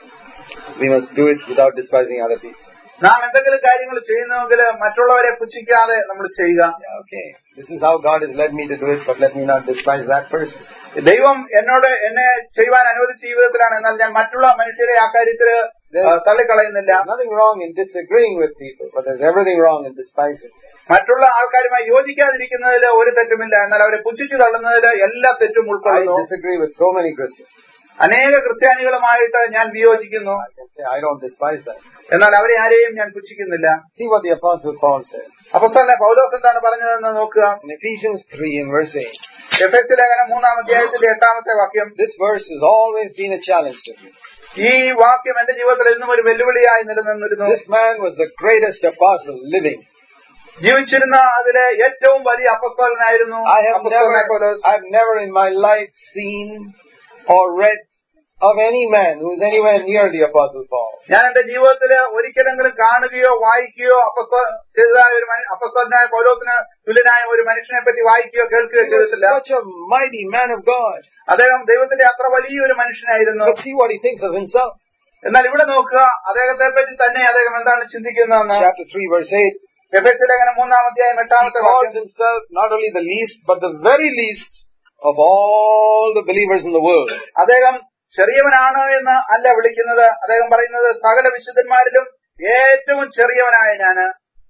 we must do it without despising other people. നാം എന്തെങ്കിലും കാര്യങ്ങൾ ചെയ്യുന്നുവെങ്കിൽ മറ്റുള്ളവരെ പുച്ഛിക്കാതെ നമ്മൾ ചെയ്യുക. Okay, this is how God has led me to do it, but let me not despise that person. ദൈവം എന്നോട് എന്നെ ചെയ്യുവാൻ അനുവദിച്ച ജീവിതത്തിലാണ്, എന്നാൽ ഞാൻ മറ്റുള്ള മനുഷ്യരെ ആ കാര്യത്തിൽ തള്ളിക്കളയുന്നില്ല. There's nothing wrong in disagreeing with people, but there's everything wrong in despising. മറ്റുള്ള ആൾക്കാരുമായി യോജിക്കാതിരിക്കുന്നതിൽ ഒരു തെറ്റുമില്ല, എന്നാൽ അവരെ പുച്ഛിച്ചു തള്ളുന്നതിൽ എല്ലാ തെറ്റും ഉൾക്കൊള്ളുന്നു. I disagree with so many Christians. അനേക ക്രിസ്ത്യാനികളുമായിട്ട് ഞാൻ വിയോജിക്കുന്നു. I don't despise that. എന്നാൽ അവരെ ആരെയും ഞാൻ പുച്ഛിക്കുന്നില്ല. See what the Apostle Paul says. അപ്പോസ്തലനായ പൗലോസ് എന്താണ് പറഞ്ഞതെന്ന് നോക്കുക. In Ephesians three and verse eight. എഫെസ്യ ലേഖനം മൂന്നാം അധ്യായത്തിന്റെ എട്ടാമത്തെ വാക്യം. This verse has always been a challenge to me. ഈ വാക്യം എന്റെ ജീവിതത്തിൽ എന്നും ഒരു വെല്ലുവിളിയായി നിലനിന്നിരുന്നു. This man was the greatest apostle living. ജീവിച്ചിരുന്ന അതിലെ ഏറ്റവും വലിയ അപ്പോസ്തലനായിരുന്നു. I have never, I have never in my life seen or read of any man who is anywhere near the Apostle Paul. ഞാൻ എന്റെ ജീവിതത്തിൽ ഒരിക്കലെങ്കിലും കാണുകയോ വായിക്കുകയോ ചെയ്തതായ ഒരു അപ്പോസ്തലനായ പൗലോസിന് തുല്യനായ ഒരു മനുഷ്യനെ പറ്റി വായിക്കുകയോ കേൾക്കുകയോ ചെയ്തിട്ടില്ല. Such a mighty man of God. അദ്ദേഹം ദൈവത്തിന്റെ അത്ര വലിയൊരു മനുഷ്യനായിരുന്നു. But see what he thinks of himself. എന്നാൽ ഇവിടെ നോക്കുക, അദ്ദേഹത്തെ പറ്റി തന്നെ അദ്ദേഹം എന്താണ് ചിന്തിക്കുന്നതെന്ന്. Chapter three verse eight. എഫെസ്യ ലേഖനം മൂന്നാം അധ്യായം എട്ടാമത്തെ വാക്യം. He calls himself not only the least but the very least of all the believers in the world. അദ്ദേഹം ചെറിയവനാണ് എന്ന് അല്ല വിളിക്കുന്നത്. അദ്ദേഹം പറയുന്നത് സകല വിശുദ്ധന്മാരിലും ഏറ്റവും ചെറിയവനായ ഞാന്.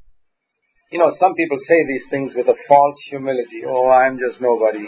You know, some people say these things with a false humility. Oh, I'm just nobody.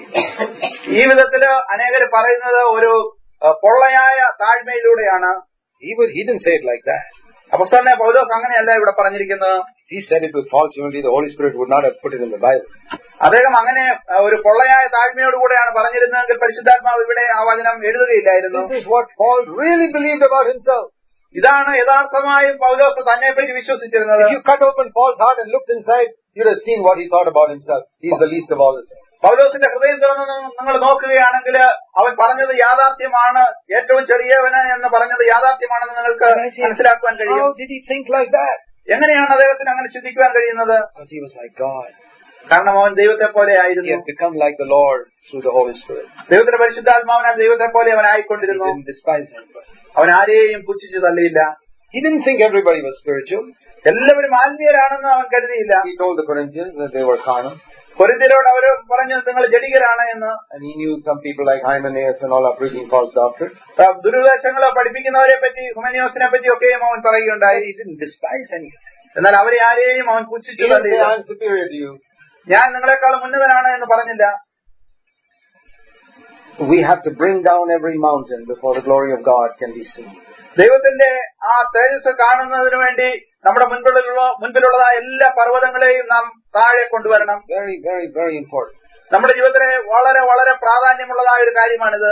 ഈ വിധത്തില് അനേകർ പറയുന്നത് ഒരു പൊള്ളയായ താഴ്മയിലൂടെയാണ്. He would, he didn't say it like that. അപ്പോസ്തലനായ പൗലോസ് അങ്ങനെയല്ല ഇവിടെ പറഞ്ഞിരിക്കുന്നത്. He said it with false humility. The Holy Spirit would not have put it in the Bible. അദ്ദേഹം അങ്ങനെ ഒരു പൊള്ളയായ താഴ്മയോടുകൂടെയാണ് പറഞ്ഞിരുന്നതെങ്കിൽ പരിശുദ്ധാത്മാവ് ഇവിടെ ആ വചനം എഴുതുകയില്ലായിരുന്നു. This is what Paul really believed about himself. ഇതാണ് യഥാർത്ഥമായും പൗലോസ് തന്നെ പറ്റി വിശ്വസിച്ചിരുന്നത്. If you cut open Paul's heart and looked inside, you'd have seen what he thought about himself. He is the least of all the saints. പൗലോസിന്റെ ഹൃദയം തുറന്ന് നിങ്ങൾ നോക്കുകയാണെങ്കിൽ അവൻ പറഞ്ഞത് യാഥാർത്ഥ്യമാണ്, ഏറ്റവും ചെറിയവന് എന്ന് പറഞ്ഞത് യാഥാർത്ഥ്യമാണെന്ന് നിങ്ങൾക്ക് മനസ്സിലാക്കുവാൻ കഴിയും. How did he think like that? എങ്ങനെയാണ് അദ്ദേഹത്തിന് അങ്ങനെ ചിന്തിക്കുവാൻ കഴിയുന്നത്? Because he was like God. കാരണം അവൻ ദൈവത്തെ പോലെ He ആയിരുന്നു. had become like the Lord through the Holy Spirit. ദൈവത്തിന്റെ പരിശുദ്ധാത്മാവിനാൽ ദൈവത്തെ പോലെ അവൻ ആയിക്കൊണ്ടിരുന്നു. He didn't despise anybody. അവൻ ആരെയും പുച്ഛിച്ചു തള്ളിയില്ല. He didn't think everybody was spiritual. എല്ലാവരും ആത്മീയരാണെന്ന് അവൻ കരുതിയില്ല. He told the Corinthians that they were carnal. കൊരിന്ത്യരോട് അവർ പറഞ്ഞു നിങ്ങൾ ജഡികരാണ് എന്ന്. And he knew some people like Hymenaeus and all are preaching false doctrine. ദുരുപദേശങ്ങൾ പഠിപ്പിക്കുന്നവരെ പറ്റി ഹുമനിയോസിനെ പറ്റി ഒക്കെയും അവൻ പറയുകയുണ്ടായി. He didn't despise anyone. എന്നാൽ അവരെ ആരെയും അവൻ പുച്ഛിച്ചു തള്ളിയില്ല. I'm superior to you. ഞാൻ നിങ്ങളെക്കാളും ഉന്നതനാണ് എന്ന് പറഞ്ഞില്ല. We have to bring down every mountain before the glory of God can be seen. ദൈവത്തിന്റെ ആ തേജസ് കാണുന്നതിന് വേണ്ടി നമ്മുടെ മുൻപിലുള്ള മുൻപിലുള്ളതായ എല്ലാ പർവ്വതങ്ങളെയും നാം താഴെ കൊണ്ടുവരണം. Very, very, very important. നമ്മുടെ ജീവിതത്തിലെ വളരെ വളരെ പ്രാധാന്യമുള്ളതായ ഒരു കാര്യമാണിത്.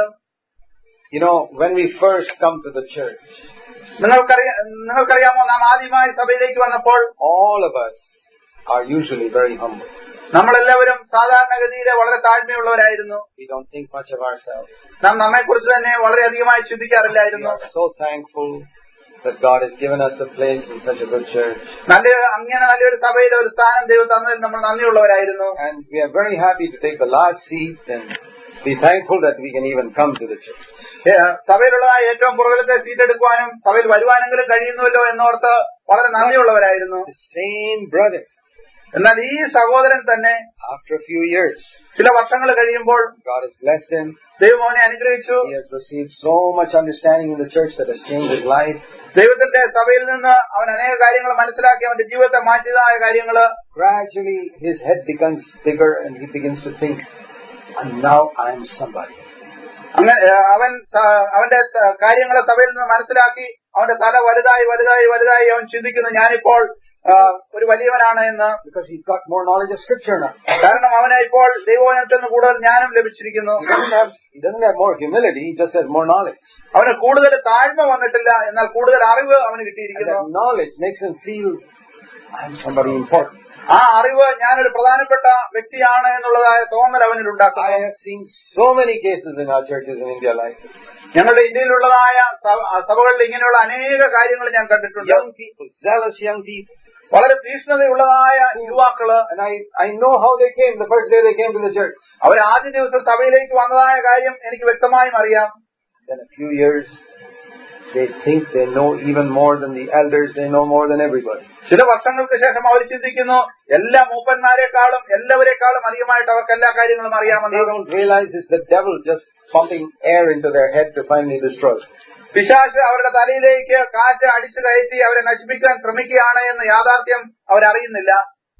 You know, when we first come to the church, നിങ്ങൾക്കറിയാ നിങ്ങൾക്കറിയാമോ നാം ആദ്യമായി സഭയിലേക്ക് വന്നപ്പോൾ all of us are usually very humble. നമ്മളെല്ലാവരും സാധാരണഗതിയിലെ വളരെ താഴ്മയുള്ളവരായിരുന്നു. We don't think much of ourselves. നാം നമ്മെക്കുറിച്ച് തന്നെ വളരെയധികമായി ചിന്തിക്കാറില്ലായിരുന്നു. We are so thankful that God has given us a place in such a good church. നല്ല അങ്ങനെ നല്ലൊരു സഭയിൽ ഒരു സ്ഥാനം ദൈവം തന്നതിൽ നമ്മൾ നന്ദിയുള്ളവരായിരുന്നു. And we are very happy to take the last seat and be thankful that we can even come to the church. സഭയിലുള്ളതായ ഏറ്റവും പുറകിലത്തെ seat എടുക്കുവാനും സഭയിൽ വരുവാനെങ്കിലും കഴിയുന്നുവല്ലോ എന്നോർത്ത് വളരെ നന്ദിയുള്ളവരായിരുന്നു. The same brother. എന്നാൽ ഈ സഹോദരൻ തന്നെ After a few years, ചില വർഷങ്ങൾ കഴിയുമ്പോൾ God has blessed him. ദൈവം അവനെ അനുഗ്രഹിച്ചു. He has received so much understanding in the church that has changed his life. ദൈവത്തിന്റെ സഭയിൽ നിന്ന് അവൻ അനേക കാര്യങ്ങൾ മനസ്സിലാക്കി അവന്റെ ജീവിതത്തെ മാറ്റിയതായ കാര്യങ്ങള്. Gradually his head becomes bigger and he begins to think, and now I am somebody. അങ്ങനെ അവൻ അവന്റെ കാര്യങ്ങളെ സഭയിൽ നിന്ന് മനസ്സിലാക്കി അവന്റെ തല വലുതായി വലുതായി വലുതായി അവൻ ചിന്തിക്കുന്നു ഞാനിപ്പോൾ ഒരു വലിയവനാണ് എന്ന്. Because he's got more knowledge of scripture now. കാരണം അവന് ഇപ്പോൾ ദൈവവചനത്തിൽ നിന്ന് കൂടുതൽ ജ്ഞാനം ലഭിച്ചിരിക്കുന്നു. He doesn't have, he doesn't have more humility, he just has more knowledge. അവന് കൂടുതൽ താഴ്മ വന്നിട്ടില്ല, എന്നാൽ കൂടുതൽ അറിവ് അവന് കിട്ടിയിരിക്കുന്നു. And that knowledge makes him feel, I'm somebody important. ആ അറിവ് ഞാനൊരു പ്രധാനപ്പെട്ട വ്യക്തിയാണ് എന്നുള്ളതായ തോന്നൽ അവനിൽ ഉണ്ടാക്കുന്നു. I have seen so many cases in our churches in India like this. ഞങ്ങളുടെ ഇന്ത്യയിലുള്ളതായ സഭകളിൽ ഇങ്ങനെയുള്ള അനേക കാര്യങ്ങൾ ഞാൻ കണ്ടിട്ടുണ്ട്. Young people, zealous young people. വളരെ തീക്ഷ്ണതയുള്ളതായ യുവാക്കള്. And I, I know how they came the first day they came to the church. അവർ ആദ്യ ദിവസം സഭയിലേക്ക് വന്നതായ കാര്യം എനിക്ക് വ്യക്തമായും അറിയാം. Then a few years, they think they know even more than the elders, they know more than everybody. ചില വർഷങ്ങൾക്ക് ശേഷം അവർ ചിന്തിക്കുന്നു എല്ലാ മൂപ്പന്മാരെക്കാളും എല്ലാവരെക്കാളും അധികമായിട്ട് അവർക്ക് എല്ലാ കാര്യങ്ങളും അറിയാമെന്ന്. They don't realize it's the devil just pumping air into their head to finally destroy. പിശാച് അവരുടെ തലയിലേക്ക് കാറ്റ് അടിച്ചു കയറ്റി അവരെ നശിപ്പിക്കാൻ ശ്രമിക്കുകയാണ് എന്ന യാഥാർത്ഥ്യം അവരറിയുന്നില്ല.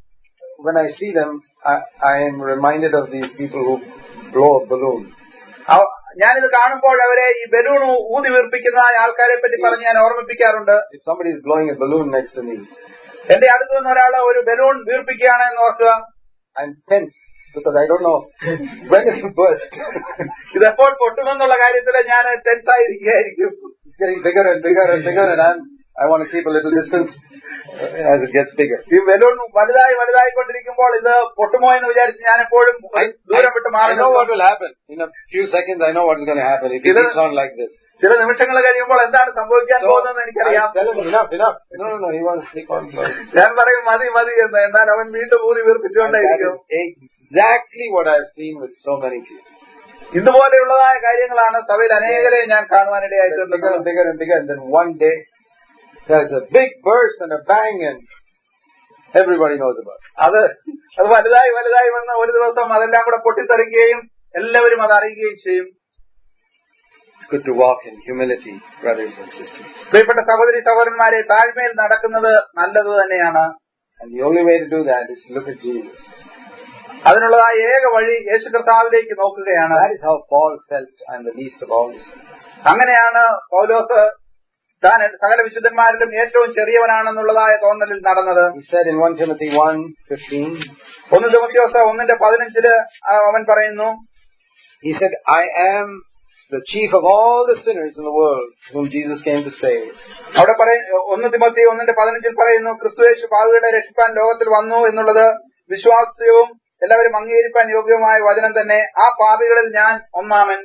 When I see them, I, I am reminded of these people who blow a balloon. ഞാനിത് കാണുമ്പോൾ അവരെ ഈ ബലൂൺ ഊതി വീർപ്പിക്കുന്നതായ ആൾക്കാരെ പറ്റി പറഞ്ഞ് ഞാൻ ഓർമ്മിപ്പിക്കാറുണ്ട്. If somebody is blowing a balloon next to me, എന്റെ അടുത്ത് നിന്ന് ഒരാള് ഒരു ബലൂൺ വീർപ്പിക്കുകയാണെന്ന് ഓർക്കുക. I'm tense because I don't know when it will burst. ഇതെപ്പോൾ പൊട്ടുമെന്നുള്ള കാര്യത്തിൽ ഞാൻ ടെൻസ് ആയിരിക്കുകയായിരിക്കും. It's getting bigger and bigger and bigger, and I'm, I want to keep a little distance as it gets bigger. ഈ balloon വലുതായി വലുതായിക്കൊണ്ടിരിക്കുമ്പോൾ ഇത് പൊട്ടുമോ എന്ന് വിചാരിച്ച് ഞാൻ എപ്പോഴും ദൂരം വിട്ട് മാറി. I know what will happen. In a few seconds, I know what is going to happen if it keeps on like this. ചില നിമിഷങ്ങൾ കഴിയുമ്പോൾ എന്താണ് സംഭവിക്കാൻ പോകുന്നതെന്ന് എനിക്കറിയാം. Enough, enough. No, no, no. He wants to speak on. ഞാൻ പറയും മതി മതി എന്ന്. എന്നാൽ അവൻ വീണ്ടും ഊതി വീർപ്പിച്ചുകൊണ്ടേയിരിക്കും. Exactly what I have seen with so many people. ഇതുപോലെയുള്ളതായ കാര്യങ്ങളാണ് സഭയിൽ അനേകരെ ഞാൻ കാണുവാനിടയായിട്ടുണ്ട്. Bigger and bigger and bigger, and then one day there's a big burst and a bang, and everybody knows about it. അത് അത് വലുതായി വലുതായി വന്ന ഒരു ദിവസം അതെല്ലാം കൂടെ പൊട്ടിത്തെറിക്കുകയും എല്ലാവരും അത് അറിയുകയും ചെയ്യും. It's good to walk in humility, brothers and sisters. പ്രിയപ്പെട്ട സഹോദരി സഹോദരന്മാരെ, താഴ്മയിൽ നടക്കുന്നത് നല്ലത് തന്നെയാണ്. And the only way to do that is to look at Jesus. അതിനുള്ളതായ ഏക വഴി യേശു കർത്താവിലേക്ക് നോക്കുകയാണ്. That is how Paul felt, I'm the least of all. അങ്ങനെയാണ് പൗലോസ് താൻ സകല വിശുദ്ധന്മാരിലും ഏറ്റവും ചെറിയവനാണെന്നുള്ളതായ തോന്നലിൽ നടന്നത്. He said in First Timothy one fifteen, ഒന്ന് തിമോഥെയോസ് ഒന്നിന്റെ പതിനഞ്ചില് അവൻ പറയുന്നു, he said, I am the chief of all the sinners in the world whom Jesus came to save. അവിടെ ഒന്ന് തിമോത്തി ഒന്നിന്റെ പതിനഞ്ചിൽ പറയുന്നു, ക്രിസ്തുയേശു പാപികളെ രക്ഷിപ്പാൻ ലോകത്തിൽ വന്നു എന്നുള്ളത് വിശ്വാസ്യവും എല്ലാവരും അംഗീകരിക്കാൻ യോഗ്യവുമായ വചനം തന്നെ. ആ പാപികളിൽ ഞാൻ ഒന്നാമൻ.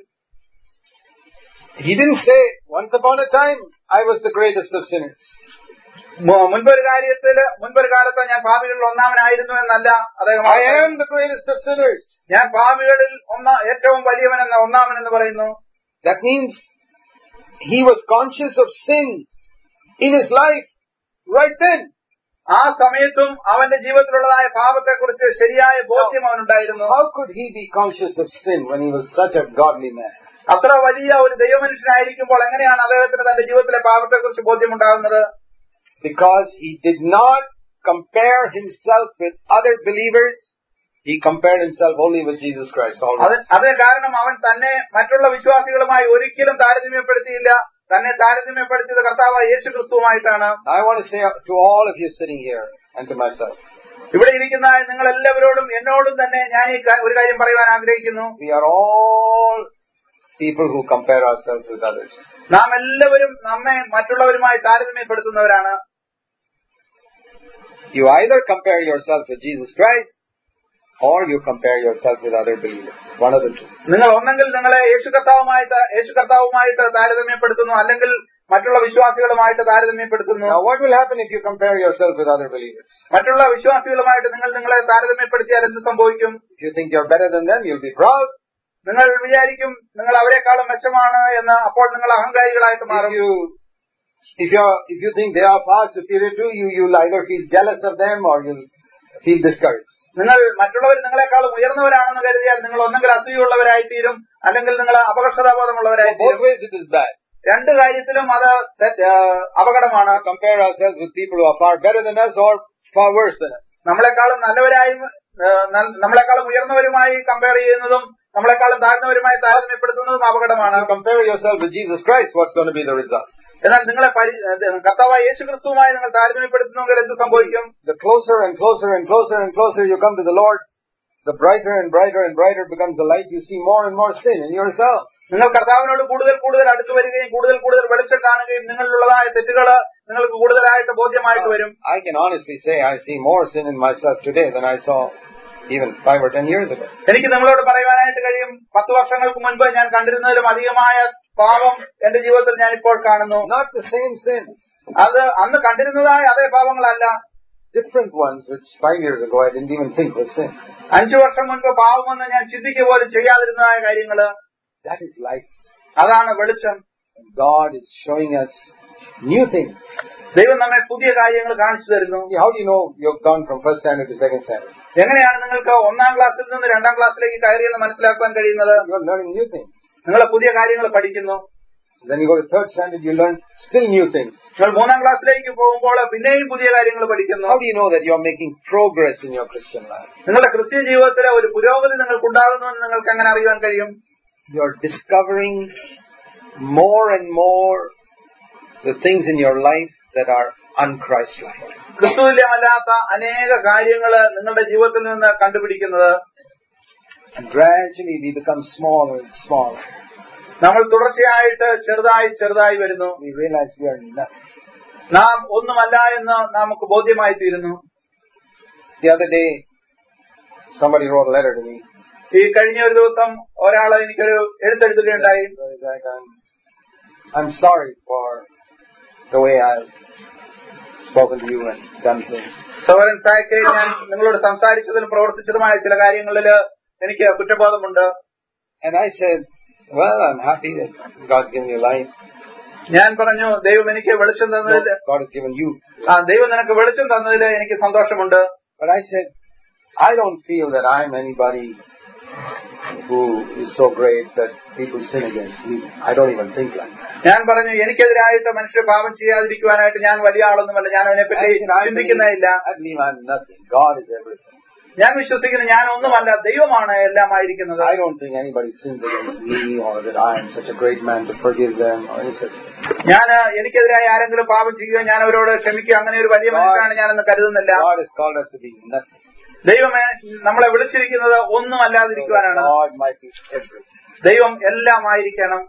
He didn't say, once upon a time, I was the greatest of sinners. മുൻപൊരു കാര്യത്തില് മുൻപൊരു കാലത്ത് ഞാൻ പാപികളിൽ ഒന്നാമനായിരുന്നു എന്നല്ല അദ്ദേഹം. I am the greatest of sinners. ഞാൻ പാപികളിൽ ഒന്നാ ഏറ്റവും വലിയവനെന്ന ഒന്നാമൻ എന്ന് പറയുന്നു. That means he was conscious of sin in his life right then. ആ സമയത്തും അവന്റെ ജീവിതത്തിലുള്ളതായ പാപത്തെക്കുറിച്ച് ശരിയായ ബോധ്യം അവനുണ്ടായിരുന്നു. How could he be conscious of sin when he was such a godly man? അത്ര വലിയ ഒരു ദൈവമനുഷ്യനായിരിക്കുമ്പോൾ എങ്ങനെയാണ് അദ്ദേഹത്തിന് തന്റെ ജീവിതത്തിലെ പാപത്തെക്കുറിച്ച് ബോധ്യമുണ്ടാകുന്നത്? Because he did not compare himself with other believers. He compared himself only with Jesus Christ. അതിന് കാരണം അവൻ തന്നെ മറ്റുള്ള വിശ്വാസികളുമായി ഒരിക്കലും താരതമ്യപ്പെടുത്തിയില്ല. തന്നെ താരതമ്യപ്പെടുത്തിയത് കർത്താവായ യേശു ക്രിസ്തുവുമായിട്ടാണ്. I want to say to all of you sitting here and to myself, ഇവിടെ ഇരിക്കുന്ന നിങ്ങൾ എല്ലാവരോടും എന്നോടും തന്നെ ഞാൻ ഈ ഒരു കാര്യം പറയുവാൻ ആഗ്രഹിക്കുന്നു. We are all people who compare ourselves with others. നാം എല്ലാവരും നമ്മെ മറ്റുള്ളവരുമായി താരതമ്യപ്പെടുത്തുന്നവരാണ്. You either compare yourself with Jesus Christ or you compare yourself with other believers. One of the two. നിങ്ങൾ ഒന്നെങ്കിൽ നിങ്ങളെ യേശു കർത്താവുമായിട്ട് യേശു കർത്താവുമായിട്ട് താരതമ്യപ്പെടുത്തുന്നു, അല്ലെങ്കിൽ മറ്റുള്ള വിശ്വാസികളുമായിട്ട് താരതമ്യപ്പെടുത്തുന്നു. Now what will happen if you compare yourself with other believers? മറ്റുള്ള വിശ്വാസികളുമായിട്ട് നിങ്ങൾ നിങ്ങളെ താരതമ്യപ്പെടുത്തിയാൽ എന്ത് സംഭവിക്കും? If you think you're better than them, you'll be proud. നിങ്ങൾ വിചാരിക്കും നിങ്ങൾ അവരെക്കാളും മെച്ചമാണ് എന്ന്. അപ്പോൾ നിങ്ങൾ അഹങ്കാരികളായിട്ട് മാറും. If you if you if you think they are far superior to you, you'll either feel jealous of them or you'll feel discouraged. നിങ്ങൾ മറ്റുള്ളവർ നിങ്ങളെക്കാളും ഉയർന്നവരാണെന്ന് കരുതിയാൽ നിങ്ങൾ ഒന്നെങ്കിൽ അസൂയുള്ളവരായി തീരും, അല്ലെങ്കിൽ നിങ്ങൾ അപകർഷതാബോധമുള്ളവരായി തീരും. Both ways it is bad. രണ്ട് കാര്യത്തിലും അത് അപകടമാണ്. Compare ourselves with people who are far better than us or far worse than us. നമ്മളെക്കാളും നല്ലവരായും നമ്മളെക്കാളും ഉയർന്നവരുമായി കമ്പയർ ചെയ്യുന്നതും നമ്മളെക്കാളും താഴ്ന്നവരുമായി താരതമ്യപ്പെടുത്തുന്നതും അപകടമാണ്. Compare yourself with Jesus Christ, what's going to be the result? എന്നാൽ നിങ്ങളെ കർത്താവായ യേശു ക്രിസ്തുവുമായി നിങ്ങൾ താരതമ്യപ്പെടുത്തുന്നെങ്കിൽ എന്ത് സംഭവിക്കും? The closer and closer and closer and closer you come to the Lord, the brighter and brighter and brighter becomes the light. You see more and more sin in yourself. നിങ്ങൾ കർത്താവിനോട് കൂടുതൽ കൂടുതൽ അടുത്തു വരികയും കൂടുതൽ കൂടുതൽ വെളിച്ചം കാണുകയും നിങ്ങളിലുള്ളതായ തെറ്റുകള് നിങ്ങൾക്ക് കൂടുതലായിട്ട് ബോധ്യമായിട്ട് വരും. I can honestly say I see more sin in myself today than I saw even five or ten years ago. എനിക്ക് നിങ്ങളോട് പറയുവാനായിട്ട് കഴിയും, പത്ത് വർഷങ്ങൾക്ക് മുൻപ് ഞാൻ കണ്ടിരുന്നതിലും അധികമായ പാപം എന്റെ ജീവിതത്തിൽ ഞാൻ ഇപ്പോൾ കാണുന്നു. Not the same sin. അത് അന്ന് കണ്ടിരുന്നതായ അതേ പാപങ്ങളല്ല. Different ones which five years ago I didn't even think was sin. അഞ്ചു വർഷം മുൻപ് പാപമെന്ന് ഞാൻ ചിന്തിക്കുക പോലും ചെയ്യാതിരുന്നതായ കാര്യങ്ങള്. That is light. അതാണ് വെളിച്ചം. God is showing us new things. ദൈവം നമ്മെ പുതിയ കാര്യങ്ങൾ കാണിച്ചു തരുന്നു. How do you know you've gone from first standard to second standard? എങ്ങനെയാണ് നിങ്ങൾക്ക് ഒന്നാം ക്ലാസ്സിൽ നിന്ന് രണ്ടാം ക്ലാസ്സിലേക്ക് കയറിയെന്ന് മനസ്സിലാക്കാൻ കഴിയുന്നത്? You are learning new things. നിങ്ങൾ പുതിയ കാര്യങ്ങൾ പഠിക്കുന്നു. Then you go to third standard, you learn still new things. നിങ്ങൾ മൂന്നാം ക്ലാസ്സിലേക്ക് പോകുമ്പോൾ പിന്നെയും പുതിയ കാര്യങ്ങൾ പഠിക്കുന്നു. How do you know that you are making progress in your Christian life? നിങ്ങളുടെ ക്രിസ്ത്യൻ ജീവിതത്തിലെ ഒരു പുരോഗതി നിങ്ങൾക്കുണ്ടാകുന്നു എന്ന് നിങ്ങൾക്ക് എങ്ങനെ അറിയാൻ കഴിയും? you're discovering more and more the things in your life that are un-Christ-like. ക്രിസ്തുവിലല്ലാത്ത അനേക കാര്യങ്ങൾ നിങ്ങളുടെ ജീവിതത്തിൽ നിന്ന് കണ്ടുപിടിക്കുന്നത്. And gradually we become smaller and smaller. നമ്മൾ തുടർച്ചയായിട്ട് ചെറുതായി ചെറുതായി വരുന്നു. We realize we are nothing. നാം ഒന്നുമല്ല എന്ന് നമുക്ക് ബോധ്യമായി തീരുന്നു. The other day, somebody wrote a letter to me. ഈ കഴിഞ്ഞ ഒരു ദിവസം ഒരാൾ എനിക്കൊരു എഴുത്തെഴുതുകയുണ്ടായി. I'm sorry for the way I've spoken to you and done things. സഹോദരൻ സായിക്ക്, ഞാൻ നിങ്ങളോട് സംസാരിച്ചതിലും പ്രവർത്തിച്ചതുമായ ചില കാര്യങ്ങളിൽ എനിക്ക് കുറ്റബോധമുണ്ട്. And I said, well, I'm happy that God's given you life. ഞാൻ പറഞ്ഞു, ദൈവം എനിക്ക് വെളിച്ചം തന്നതിൽ God has given you. ആ ദൈവം നിനക്ക് വെളിച്ചം തന്നതിൽ എനിക്ക് സന്തോഷമുണ്ട്. But I said, I don't feel that I'm anybody who is so great that people sin against me. I don't even think like that. ഞാൻ പറഞ്ഞു, എനിക്കെതിരായിട്ട് മനുഷ്യർ പാപം ചെയ്യാതിരിക്കുവാനായിട്ട് ഞാൻ വലിയ ആളൊന്നുമല്ല. ഞാൻ അതിനെപ്പറ്റി ചിന്തിക്കുന്നേയില്ല. I believe I'm nothing. God is everything. ഞാൻ വിശ്വസിക്കുന്നു ഞാൻ ഒന്നുമല്ല, ദൈവമാണ് എല്ലാമായിരിക്കുന്നത്. I don't think anybody sins against me or that I am such a great man to forgive them or any such thing. ഞാൻ എനിക്കെതിരായി ആരെങ്കിലും പാപം ചെയ്യുകയോ ഞാൻ അവരോട് ക്ഷമിക്കുക അങ്ങനെ ഒരു വലിയ മനുഷ്യനാണ് ഞാനെന്ന് കരുതുന്നില്ല. God has called us to be nothing. ദൈവമേ നമ്മളെ വിളിച്ചിരിക്കുന്നത് ഒന്നും അല്ലാതിരിക്കുവാനാണ്. God might be everything. ദൈവം എല്ലാമായിരിക്കണം.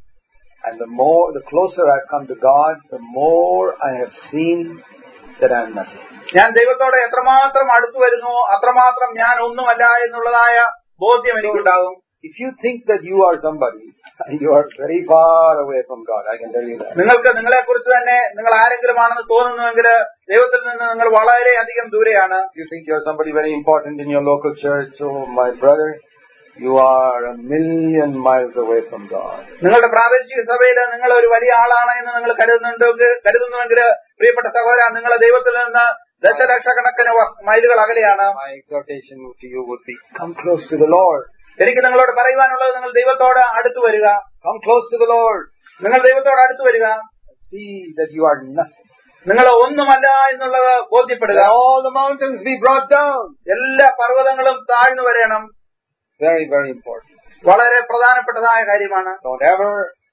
And the more, the closer I've come to God, the more I have seen that I'm nothing. ഞാൻ ദൈവത്തോടെ എത്രമാത്രം അടുത്തു വരുന്നു അത്രമാത്രം ഞാൻ ഒന്നുമല്ല എന്നുള്ളതായ ബോധ്യം എനിക്കുണ്ടാകും. If you think that you are somebody, you are very far away from God. I can tell you that. നിങ്ങൾക്ക് നിങ്ങളെ കുറിച്ച് തന്നെ നിങ്ങൾ ആരെങ്കിലും ആണെന്ന് തോന്നുന്നുവെങ്കിൽ ദൈവത്തിൽ നിന്ന് നിങ്ങൾ വളരെ അധികം ദൂരെയാണ്. You think you are somebody very important in your local church, oh my brother, you are a million miles away from God. നിങ്ങളുടെ പ്രാദേശിക സഭയിൽ നിങ്ങൾ ഒരു വലിയ ആളാണ് എന്ന് നിങ്ങൾ കരുതുന്നുണ്ടെങ്കിൽ കരുതുന്നുവെങ്കിൽ പ്രിയപ്പെട്ട സഹോദരാ, നിങ്ങൾ ദൈവത്തിൽ നിന്ന് ദശലക്ഷക്കണക്കിന് മൈലുകൾ അകലെയാണ്. My exhortation to you would be, come close to the Lord. എനിക്ക് നിങ്ങളോട് പറയുവാനുള്ളത്, നിങ്ങൾ ദൈവത്തോട് അടുത്തു വരിക. Come close to the Lord. നിങ്ങൾ ദൈവത്തോട് അടുത്തു വരിക. See that you are nothing. നിങ്ങൾ ഒന്നുമല്ല എന്നുള്ളത് ബോധ്യപ്പെടുക. All the mountains be brought down. എല്ലാ പർവ്വതങ്ങളും താഴ്ന്നു വരണം. Very, very important. വളരെ പ്രധാനപ്പെട്ടതായ കാര്യമാണ്. Don't ever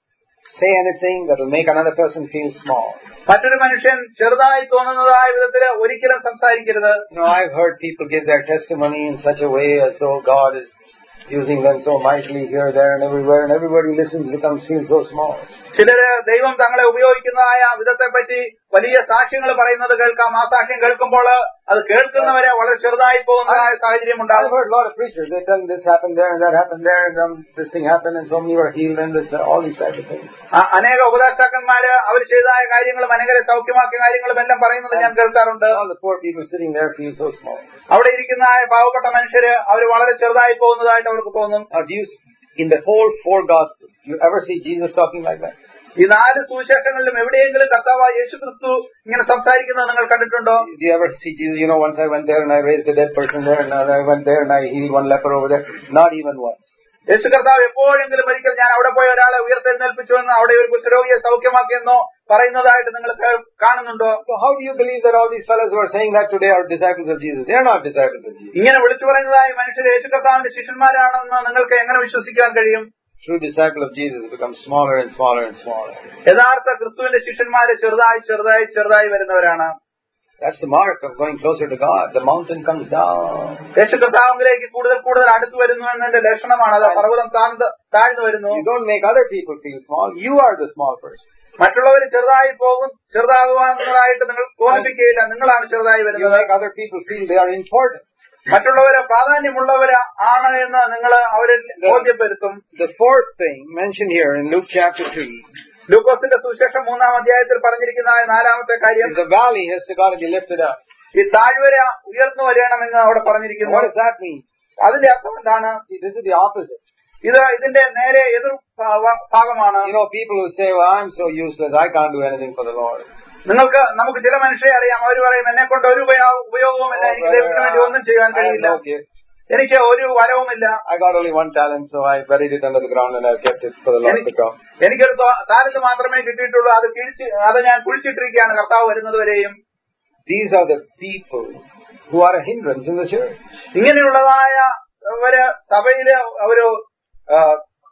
say anything that will make another person feel small. മറ്റൊരു മനുഷ്യൻ ചെറുതായി തോന്നുന്നതായ വിധത്തിൽ ഒരിക്കലും സംസാരിക്കരുത്. You know, I've heard people give their testimony in such a way as though God is using them so mightily here, there and everywhere, and everybody listens, becomes feel so small. ചിലര് ദൈവം തങ്ങളെ ഉപയോഗിക്കുന്നതായ വിധത്തെ പറ്റി വലിയ സാക്ഷ്യങ്ങൾ പറയുന്നത് കേൾക്കാം. ആ സാക്ഷ്യം കേൾക്കുമ്പോൾ അത് കേൾക്കുന്നവരെ വളരെ ചെറുതായി പോകുന്നതായ സാഹചര്യം ഉണ്ടാകും. I've heard a lot of preachers, they tell this happened there and that happened there and um, this thing happened and so many were healed and this, uh, all these types of things. അനേക ഉപദേഷ്ടാക്കന്മാര് അവർ ചെയ്തതായ കാര്യങ്ങളും അനേകരെ സൗഖ്യമാക്കിയ കാര്യങ്ങളും എല്ലാം പറയുന്നത് ഞാൻ കേൾക്കാറുണ്ട്. All the poor people sitting there feel so small. അവിടെ ഇരിക്കുന്ന പാവപ്പെട്ട മനുഷ്യര് അവർ വളരെ ചെറുതായി പോകുന്നതായിട്ട് അവർക്ക് തോന്നും. Now, do you, in the whole four Gospels, you ever see Jesus talking like that? ഈ നാല് സുവിശേഷങ്ങളിലും എവിടെയെങ്കിലും കർത്താവായ യേശു ക്രിസ്തു ഇങ്ങനെ സംസാരിക്കുന്നത് നിങ്ങൾ കണ്ടിട്ടുണ്ടോ? Do you ever see Jesus, you know, once I went there and I raised a dead person there and I went there and I healed one leper over there? Not even once. യേശു കർത്താവ് എപ്പോഴെങ്കിലും ഒരിക്കൽ ഞാൻ അവിടെ പോയി ഒരാളെ ഉയർത്തെഴുന്നേൽപ്പിച്ചുവെന്നോ അവിടെ ഒരു കുഷ്ഠരോഗിയെ സൗഖ്യമാക്കിയെന്നോ പറയുന്നതായിട്ട് നിങ്ങൾ കാണുന്നുണ്ടോ? So how do you believe that all these fellows who are saying that today are disciples of Jesus? They are not disciples of Jesus. ഇങ്ങനെ വിളിച്ചു പറയുന്നതായി മനുഷ്യർ യേശു കർത്താവിന്റെ ശിഷ്യന്മാരാണെന്ന് നിങ്ങൾക്ക് എങ്ങനെ വിശ്വസിക്കാൻ കഴിയും? True disciple of Jesus becomes smaller and smaller and smaller. യഥാർത്ഥ ക്രിസ്തുവിന്റെ ശിഷ്യന്മാര് ചെറുതായി ചെറുതായി ചെറുതായി വരുന്നവരാണ്. That's the mark of going closer to God. The mountain comes down. യേശു കർത്താവിലേക്ക് കൂടുതൽ കൂടുതൽ അടുത്തു വരുന്നു എന്നതിന്റെ ലക്ഷണമാണ്. അത് പർവ്വതം താഴ്ന്നു വരുന്നു. You don't make other people feel small. You are the small person. മറ്റുള്ളവർ ചെറുതായി പോകും ചെറുതാകുവാനായിട്ട് നിങ്ങൾ തോന്നിപ്പിക്കുകയില്ല. നിങ്ങളാണ് ചെറുതായി വരുന്നത്. You make other people feel they are important. മറ്റുള്ളവര് പ്രാധാന്യമുള്ളവര് ആണ് എന്ന് നിങ്ങൾ അവരെ ബോധ്യപ്പെടുത്തും. The fourth thing mentioned here in Luke chapter three. ലൂക്കോസിന്റെ സുവിശേഷം മൂന്നാം അധ്യായത്തിൽ പറഞ്ഞിരിക്കുന്ന നാലാമത്തെ കാര്യം, the valley has to got to be lifted up. ഈ താഴ്വര ഉയർന്നു വരണമെന്ന് അവിടെ പറഞ്ഞിരിക്കുന്നു. What does that mean? അതിന്റെ അർത്ഥം എന്താണ്? See, this is the opposite. ഇത് ഇതിന്റെ നേരെ എതിർ ഭാഗമാണ്. You know, people who say, well, I'm so useless, I can't do anything for the Lord. നിങ്ങൾക്ക് നമുക്ക് ചില മനുഷ്യരെ അറിയാം. അവർ പറയും, എന്നെ കൊണ്ട് ഒരു ഉപയോഗവുമില്ല, എനിക്ക് ദൈവത്തിന് വേണ്ടി ഒന്നും ചെയ്യാൻ കഴിയില്ല, എനിക്ക് ഒരു വരവുമില്ല. I got only one talent, so I buried it under the ground and I kept it for the Lord to come. എനിക്കൊരു താലന്റ് മാത്രമേ കിട്ടിയിട്ടുള്ളൂ, അത് കിഴിച്ച് അത് ഞാൻ കുഴിച്ചിട്ടിരിക്കുകയാണ് കർത്താവ് വരുന്നത് വരെയും. These are the people who are a hindrance in the church. ഇങ്ങനെയുള്ളതായ ഒരു സഭയില് ഒരു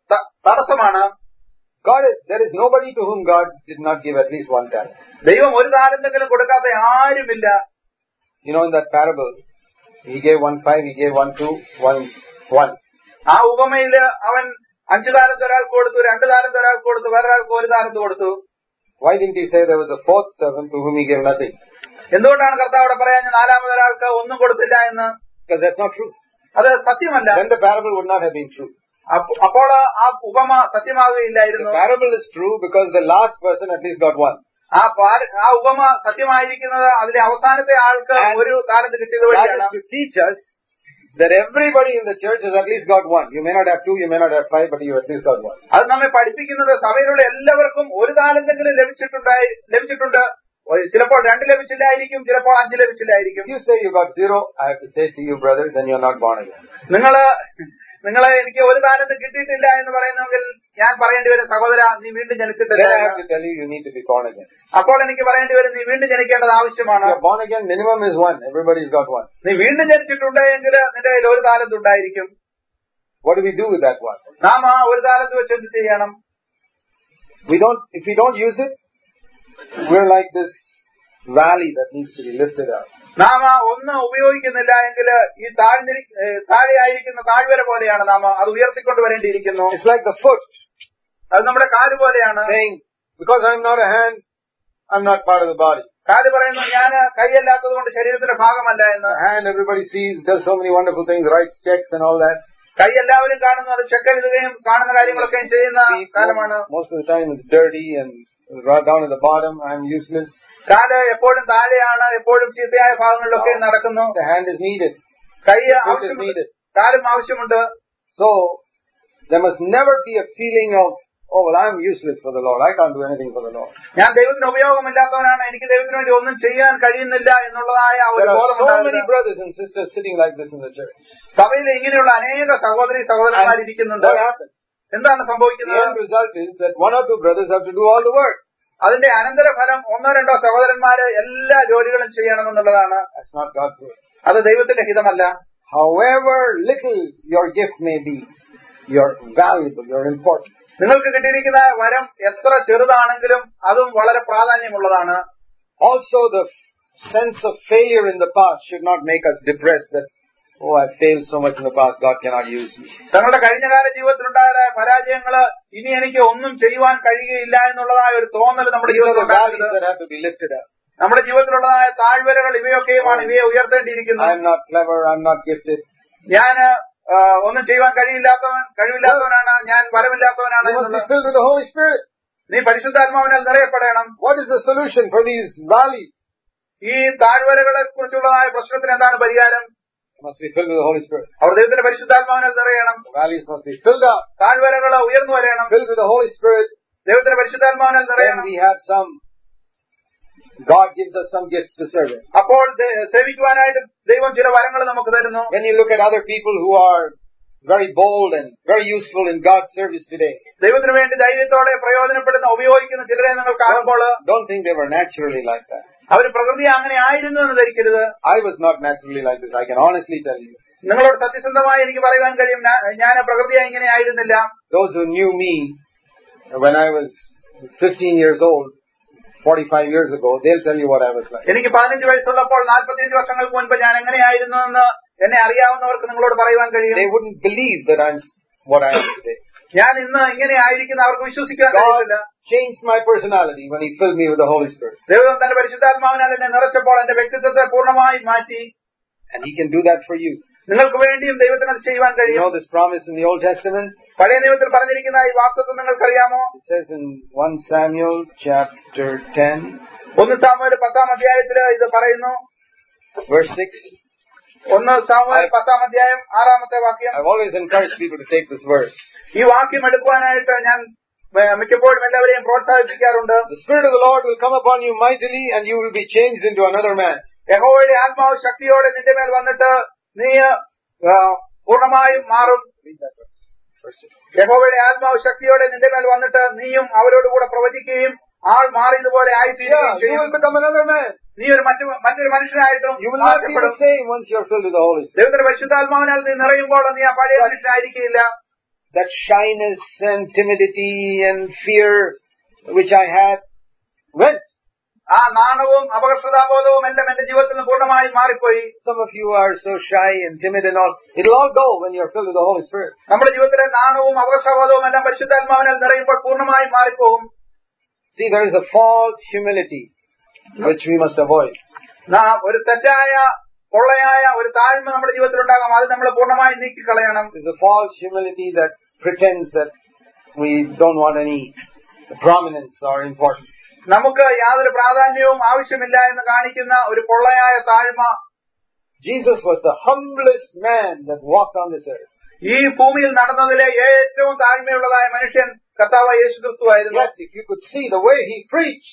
തടസ്സമാണ്. God is, there is nobody to whom God did not give at least one talent. ദൈവം ഒരു താലന്തെങ്കിലും കൊടുക്കാത്ത ആരുമില്ല. You know, in that parable, he gave one five, he gave one two, one one. ആ ഉപമയില് അവൻ അഞ്ചു താലന്ത് ഒരാൾക്ക് കൊടുത്തു, രണ്ട് താലന്ത് ഒരാൾക്ക് കൊടുത്തു, വേറൊരാൾക്ക് ഒരു താലന്ത് കൊടുത്തു. Why didn't he say there was a fourth servant to whom he gave nothing? എന്തുകൊണ്ടാണ് കർത്താവ് അവിടെ പറയാൻ നാലാമത് ഒരാൾക്ക് ഒന്നും കൊടുത്തില്ല എന്ന്? Because that's not true. അത് സത്യമല്ല. Then the parable would not have been true. അപ്പോൾ ആ ഉപമ സത്യമാകുകയില്ലായിരുന്നു. The parable is true because the last person at least got one. ആ ആ ഉപമ സത്യമായിരിക്കുന്നത് അതിലെ അവസാനത്തെ ആൾക്ക് ഒരു താലന്ത് കിട്ടിയത് വഴിയാണ്. To teach us that everybody in the church has at least got one. You may not have two, you may not have five, but you at least got one. അത് നമ്മെ പഠിപ്പിക്കുന്നത് സഭയിലുള്ള എല്ലാവർക്കും ഒരു താലന്തെങ്കിലും ലഭിച്ചിട്ടുണ്ടായി ലഭിച്ചിട്ടുണ്ട്. ചിലപ്പോൾ രണ്ട് ലഭിച്ചില്ലായിരിക്കും, ചിലപ്പോൾ അഞ്ച് ലഭിച്ചില്ലായിരിക്കും. You say you got zero, I have to say to you, brother, then you are not born again. നിങ്ങള് നിങ്ങളെ എനിക്ക് ഒരു താലന്ത് കിട്ടിയിട്ടില്ല എന്ന് പറയുന്നെങ്കിൽ ഞാൻ പറയേണ്ടി വരും, സഹോദര നീ വീണ്ടും ജനിച്ചിട്ടില്ല. Then I have to tell you, you need to be born again. അപ്പോൾ എനിക്ക് പറയേണ്ടി വരും, നീ വീണ്ടും ജനിക്കേണ്ടത് ആവശ്യമാണ്. If you are born again, minimum is one. Everybody's got one. നീ വീണ്ടും ജനിച്ചിട്ടുണ്ടെങ്കിൽ നിന്റെ കയ്യിൽ ഒരു താലന്ത് ഉണ്ടായിരിക്കും. What do we do with that one? നാം ആ ഒരു താലന്ത് വെച്ച് എന്ത് ചെയ്യണം? We don't. If we don't use it, we're like this valley that needs to be lifted up. നാം ഒന്ന് ഉപയോഗിക്കുന്നില്ല എങ്കിൽ ഈ താഴ്ന്നിരി താഴെയായിരിക്കുന്ന താഴ്വര പോലെയാണ് നാം അത് ഉയർത്തിക്കൊണ്ട് വരേണ്ടിയിരിക്കുന്നു. It's like the foot. അത് നമ്മുടെ കാല് പോലെയാണ്. Saying, because I'm not a hand, I'm not part of the body. കാല് പറയുന്നു ഞാൻ കൈയല്ലാത്തത് കൊണ്ട് ശരീരത്തിന്റെ ഭാഗമല്ല എന്ന്. Hand everybody sees, does so many wonderful things, writes checks and all that. കൈ എല്ലാവരും കാണുന്നു, അത് ചെക്ക് എഴുതുകയും കാണുന്ന കാര്യങ്ങളൊക്കെ ചെയ്യുന്ന കാലമാണ്. Most of the time it's dirty and down at the bottom, I'm useless. കാല് എപ്പോഴും താഴെയാണ്, എപ്പോഴും ചീത്തയായ ഭാഗങ്ങളിലൊക്കെ നടക്കുന്നു. The hand is needed. കൈ ആവശ്യമുണ്ട്, കാലും ആവശ്യമുണ്ട്. So there must never be a feeling of, oh well, I'm useless for the Lord. I can't do anything for the Lord. ഞാൻ ദൈവത്തിന് ഉപയോഗമില്ലാത്തവനാണ്, എനിക്ക് ദൈവത്തിന് വേണ്ടി ഒന്നും ചെയ്യാൻ കഴിയുന്നില്ല എന്നുള്ളതായ ഒരു ബോധം. So many brothers and sisters sitting like this in the church. സഭയിൽ ഇങ്ങനെയുള്ള അനേക സഹോദരി സഹോദരന്മാരിരിക്കുന്നുണ്ട്. എന്താണ് സംഭവിക്കുന്നത്? The end result is that one or two brothers have to do all the work. അതിന്റെ അനന്തരഫലം ഒന്നോ രണ്ടോ സഹോദരന്മാര് എല്ലാ ജോലികളും ചെയ്യണമെന്നുള്ളതാണ്. That's not God's will. അത് ദൈവത്തിന്റെ ഹിതമല്ല. However little your gift may be, you're valuable, you're important. നിങ്ങൾക്ക് കിട്ടിയിരിക്കുന്ന വരം എത്ര ചെറുതാണെങ്കിലും അതും വളരെ പ്രാധാന്യമുള്ളതാണ്. Also the sense of failure in the past should not make us depressed that, oh, I failed so much in the past, God cannot use me. തങ്ങളുടെ കഴിഞ്ഞകാല ജീവിതത്തിലുണ്ടായ പരാജയങ്ങള് ഇനി എനിക്ക് ഒന്നും ചെയ്യുവാൻ കഴിയുകയില്ല എന്നുള്ളതായ ഒരു തോന്നൽ നമ്മുടെ ജീവിതത്തിൽ നമ്മുടെ ജീവിതത്തിലുള്ളതായ താഴ്വരകൾ ഇവയൊക്കെയുമാണ്. ഇവയെ ഉയർത്തേണ്ടിയിരിക്കുന്നു. I am not clever, I am not gifted. ഞാൻ ഒന്നും ചെയ്യുവാൻ കഴിയില്ലാത്തവൻ കഴിവില്ലാത്തവനാണ്, ഞാൻ വരമില്ലാത്തവനാണ്. Filled with the Holy Spirit. നീ പരിശുദ്ധാത്മാവിനാൽ നിറയപ്പെടണം. What is the solution for these valleys? ഈ താഴ്വരകളെ കുറിച്ചുള്ളതായ പ്രശ്നത്തിന് എന്താണ് പരിഹാരം? Must be filled with the Holy Spirit. അവർ ദൈവത്തിന്റെ പരിശുദ്ധാത്മാവിനാൽ നിറയണം. The valleys must be filled up. താഴ്വരകൾ ഉയർന്നു വരണം. Filled with the Holy Spirit. ദൈവത്തിന്റെ പരിശുദ്ധാത്മാവിനാൽ നിറയണം. Then we have some. God gives us some gifts to serve Him. അപ്പോൾ സേവിക്കുവാനായിട്ട് ദൈവം ചില വരങ്ങൾ നമുക്ക് തരുന്നു. When you look at other people who are very bold and very useful in God's service today, ദൈവത്തിന് വേണ്ടി ധൈര്യത്തോടെ പ്രയോജനപ്പെടുന്ന ഉപയോഗിക്കുന്ന ചിലരെ നിങ്ങൾ കാണുമ്പോൾ don't think they were naturally like that. അവർ പ്രകൃതി അങ്ങനെ ആയിരുന്നു എന്ന് ധരിക്കരുത്. I was not naturally like this. I can honestly tell you. നിങ്ങളോട് സത്യസന്ധമായി എനിക്ക് പറയുവാൻ കഴിയും, ഞാൻ പ്രകൃതിയായി ഇങ്ങനെ ആയിരുന്നില്ല. Those who knew me when I was fifteen years old, forty-five years ago, they'll tell you what I was like. എനിക്ക് പതിനഞ്ച് വയസ്സുള്ളപ്പോൾ നാൽപ്പത്തിയഞ്ച് വർഷങ്ങൾക്ക് മുൻപ് ഞാൻ എങ്ങനെയായിരുന്നു എന്ന് എന്നെ അറിയാവുന്നവർക്ക് നിങ്ങളോട് പറയുവാൻ കഴിയും. They wouldn't believe that I'm what I am today. ഞാൻ ഇന്ന് ഇങ്ങനെ ആയിരിക്കുന്ന അവർക്ക് വിശ്വസിക്കാൻ കഴിയില്ല. Changed my personality when He filled me with the Holy Spirit. ദൈവം തന്റെ പരിശുദ്ധാത്മാവിനാൽ എന്നെ നിറച്ചപ്പോൾ എന്റെ വ്യക്തിത്വത്തെ പൂർണ്ണമായി മാറ്റി. And He can do that for you. നിങ്ങൾക്ക് വേണ്ടിയും ദൈവത്തിന് അത് ചെയ്യുവാൻ കഴിയും. You know this promise in the Old Testament? പഴയ നിയമത്തിൽ പറഞ്ഞിരിക്കുന്ന ഈ വാഗ്ദത്തം നിങ്ങൾക്കറിയാമോ? It says in First Samuel chapter ten, ഒന്ന് സാമുവേൽ പത്താം അധ്യായത്തിൽ ഇത് പറയുന്നു. Verse six. ഒന്ന് സാമുവേൽ പത്താം അധ്യായം ആറാമത്തെ വാക്യം. I've always encouraged people to take this verse. ഈ വാക്യം എടുക്കുവാനായിട്ട് ഞാൻ മിക്കപ്പോഴും എല്ലാവരെയും പ്രോത്സാഹിപ്പിക്കാറുണ്ട്. The Spirit of the Lord will come upon you mightily and you will be changed into another man. യഹോവയുടെ ആത്മാവ് ശക്തിയോടെ നിന്റെ മേൽ വന്നിട്ട് നീ പൂർണ്ണമായും മാറും. യഹോവയുടെ ആത്മാവ് ശക്തിയോടെ നിന്റെ മേൽ വന്നിട്ട് നീയും അവരോടുകൂടെ പ്രവചിക്കുകയും ആൾ മാറിയതുപോലെ ആയിത്തീരുകയും ചെയ്യും. നീ ഒരു മറ്റൊരു മനുഷ്യനായിട്ടും ദൈവത്തിന്റെ പരിശുദ്ധാത്മാവിനാൽ നീ നിറയുമ്പോൾ നീ ആ പഴയ മനുഷ്യനായിരിക്കില്ല. that shyness and timidity and fear which I had went. ആ നാണവും അപകർഷതാബോധവും എല്ലാം എന്റെ ജീവിതത്തിൽ നിന്ന് പൂർണ്ണമായി മാറിപ്പോയി. Some of you are so shy and timid and all. It'll all go when you're filled with the Holy Spirit. നമ്മുടെ ജീവിതത്തിലെ നാണവും അപകർഷതാബോധവും എല്ലാം പരിശുദ്ധാത്മാവിനാൽ നിറയുമ്പോൾ പൂർണ്ണമായി മാറിപ്പോകും. See, there is a false humility which we must avoid. ഒരു തെറ്റായ പൊള്ളയായ ഒരു താഴ്മ നമ്മുടെ ജീവിതത്തിൽ ഉണ്ടാകാം. അത് നമ്മൾ പൂർണ്ണമായി നീക്കിക്കളയണം. There's a false humility that pretends that we don't want any prominence or importance. നമുക്ക് യാതൊരു പ്രാധാന്യവും ആവശ്യമില്ല എന്ന് കാണിക്കുന്ന ഒരു പൊള്ളയായ താഴ്മ. Jesus was the humblest man that walked on this earth. ഈ ഭൂമിയിൽ നടന്നതിലെ ഏറ്റവും താഴ്മയുള്ളതായ മനുഷ്യൻ കർത്താവായ യേശുക്രിസ്തുവായിരുന്നു. If you could see the way he preached,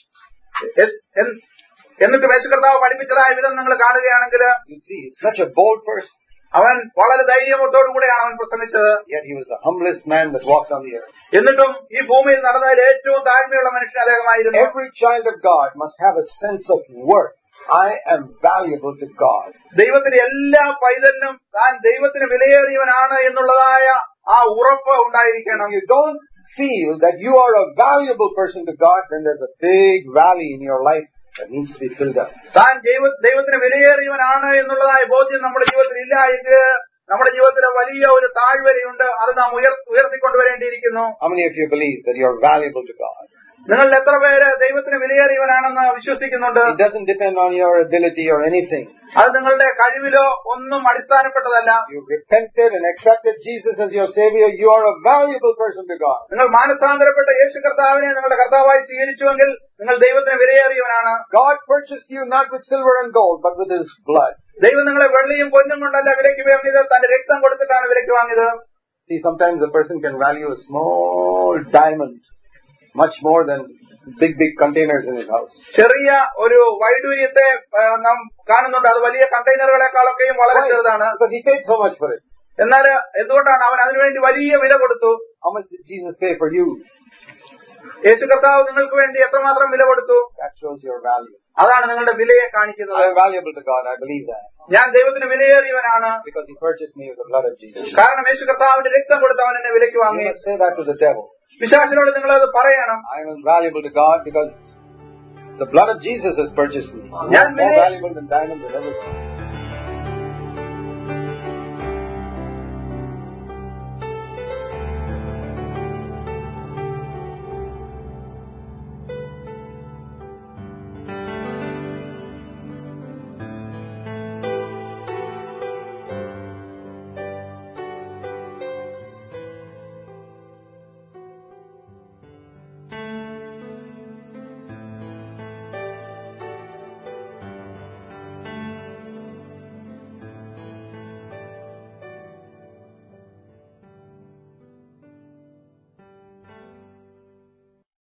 എന്നിട്ട് യേശു കർത്താവ് പഠിപ്പിച്ചതായ വിധം നിങ്ങൾ കാണുകയാണെങ്കിൽ you see he's such a bold person. അവൻ വളരെ ധൈര്യമത്തോടു കൂടെയാണ് അവൻ പ്രസംഗിച്ചത്. Yet he was the humblest man that walked on the earth. എന്നിട്ടും ഈ ഭൂമിയിൽ നടന്നതിൽ ഏറ്റവും താഴ്മയുള്ള മനുഷ്യൻ അദ്ദേഹമായിരുന്നു. Every child of God must have a sense of worth. I am valuable to God. ദൈവത്തിന്റെ എല്ലാ പൈതലിനും താൻ ദൈവത്തിന് വിലയേറിയവനാണ് എന്നുള്ളതായ ആ ഉറപ്പ് ഉണ്ടായിരിക്കണം. You don't feel that you are a valuable person to God, then there's a big valley in your life that needs to be filled up. താൻ ദൈവത്തിന് വിലയേറിയവനാണ് എന്നുള്ളതായ ബോധ്യം നമ്മുടെ ജീവിതത്തിൽ ഇല്ല എങ്കിൽ നമ്മുടെ ജീവിതത്തിലെ വലിയ ഒരു താഴ്വരയുണ്ട്. അത് നാം ഉയർത്തിക്കൊണ്ടുവരേണ്ടിയിരിക്കുന്നു. How many of you believe that you are valuable to God? നിങ്ങൾ എത്ര പേര് ദൈവത്തിന് വിലയേറിയവനാണെന്ന് വിശ്വസിക്കുന്നുണ്ട്? It doesn't depend on your ability or anything. അത് നിങ്ങളുടെ കഴിവിലോ ഒന്നും അടിസ്ഥാനപ്പെട്ടതല്ല. You repented and accepted Jesus as your Savior. You are a valuable person to God. നിങ്ങൾ മാനസാന്തരപ്പെട്ട യേശു കർത്താവിനെ നിങ്ങളുടെ കർത്താവായി സ്വീകരിച്ചുവെങ്കിൽ നിങ്ങൾ ദൈവത്തിന് വിലയേറിയവനാണ്. God purchased you not with silver and gold, but with His blood. ദൈവം നിങ്ങളെ വെള്ളിയും പൊന്നും കൊണ്ടല്ല വിലയ്ക്ക് വാങ്ങിയത്, തന്റെ രക്തം കൊടുത്തിട്ടാണ് വിലയ്ക്ക് വാങ്ങിയത്. See, sometimes a person can value a small diamond much more than big, big containers in his house. ചെറിയ ഒരു വൈഡൂര്യത്തെ നാം കാണുന്നുണ്ട്. അത് വലിയ കണ്ടെയ്നറുകളെക്കാളൊക്കെയും വളരെ ചെറുതാണ്. Because he paid so much for it. എന്നാൽ എന്തുകൊണ്ടാണ് അവൻ അതിനുവേണ്ടി വലിയ വില കൊടുത്തു? How much did Jesus pay for you? യേശു കർത്താവ് നിങ്ങൾക്ക് വേണ്ടി എത്രമാത്രം വില കൊടുത്തു? That shows your value. അതാണ് നിങ്ങളുടെ വിലയെ കാണിക്കുന്നത്. I am valuable to God. I believe that. ഞാൻ ദൈവത്തിന് വിലയേറിയവനാണ്. Because He purchased me with the blood of Jesus. കാരണം യേശു കർത്താവിന്റെ രക്തം കൊടുത്ത് അവൻ എന്നെ വിലയ്ക്ക് വാങ്ങി. You must say that to the devil. പിശാചിനോട് നിങ്ങൾ അത് പറയണം. I am valuable to God because the blood of Jesus has purchased me. I am more valuable than diamonds and everything.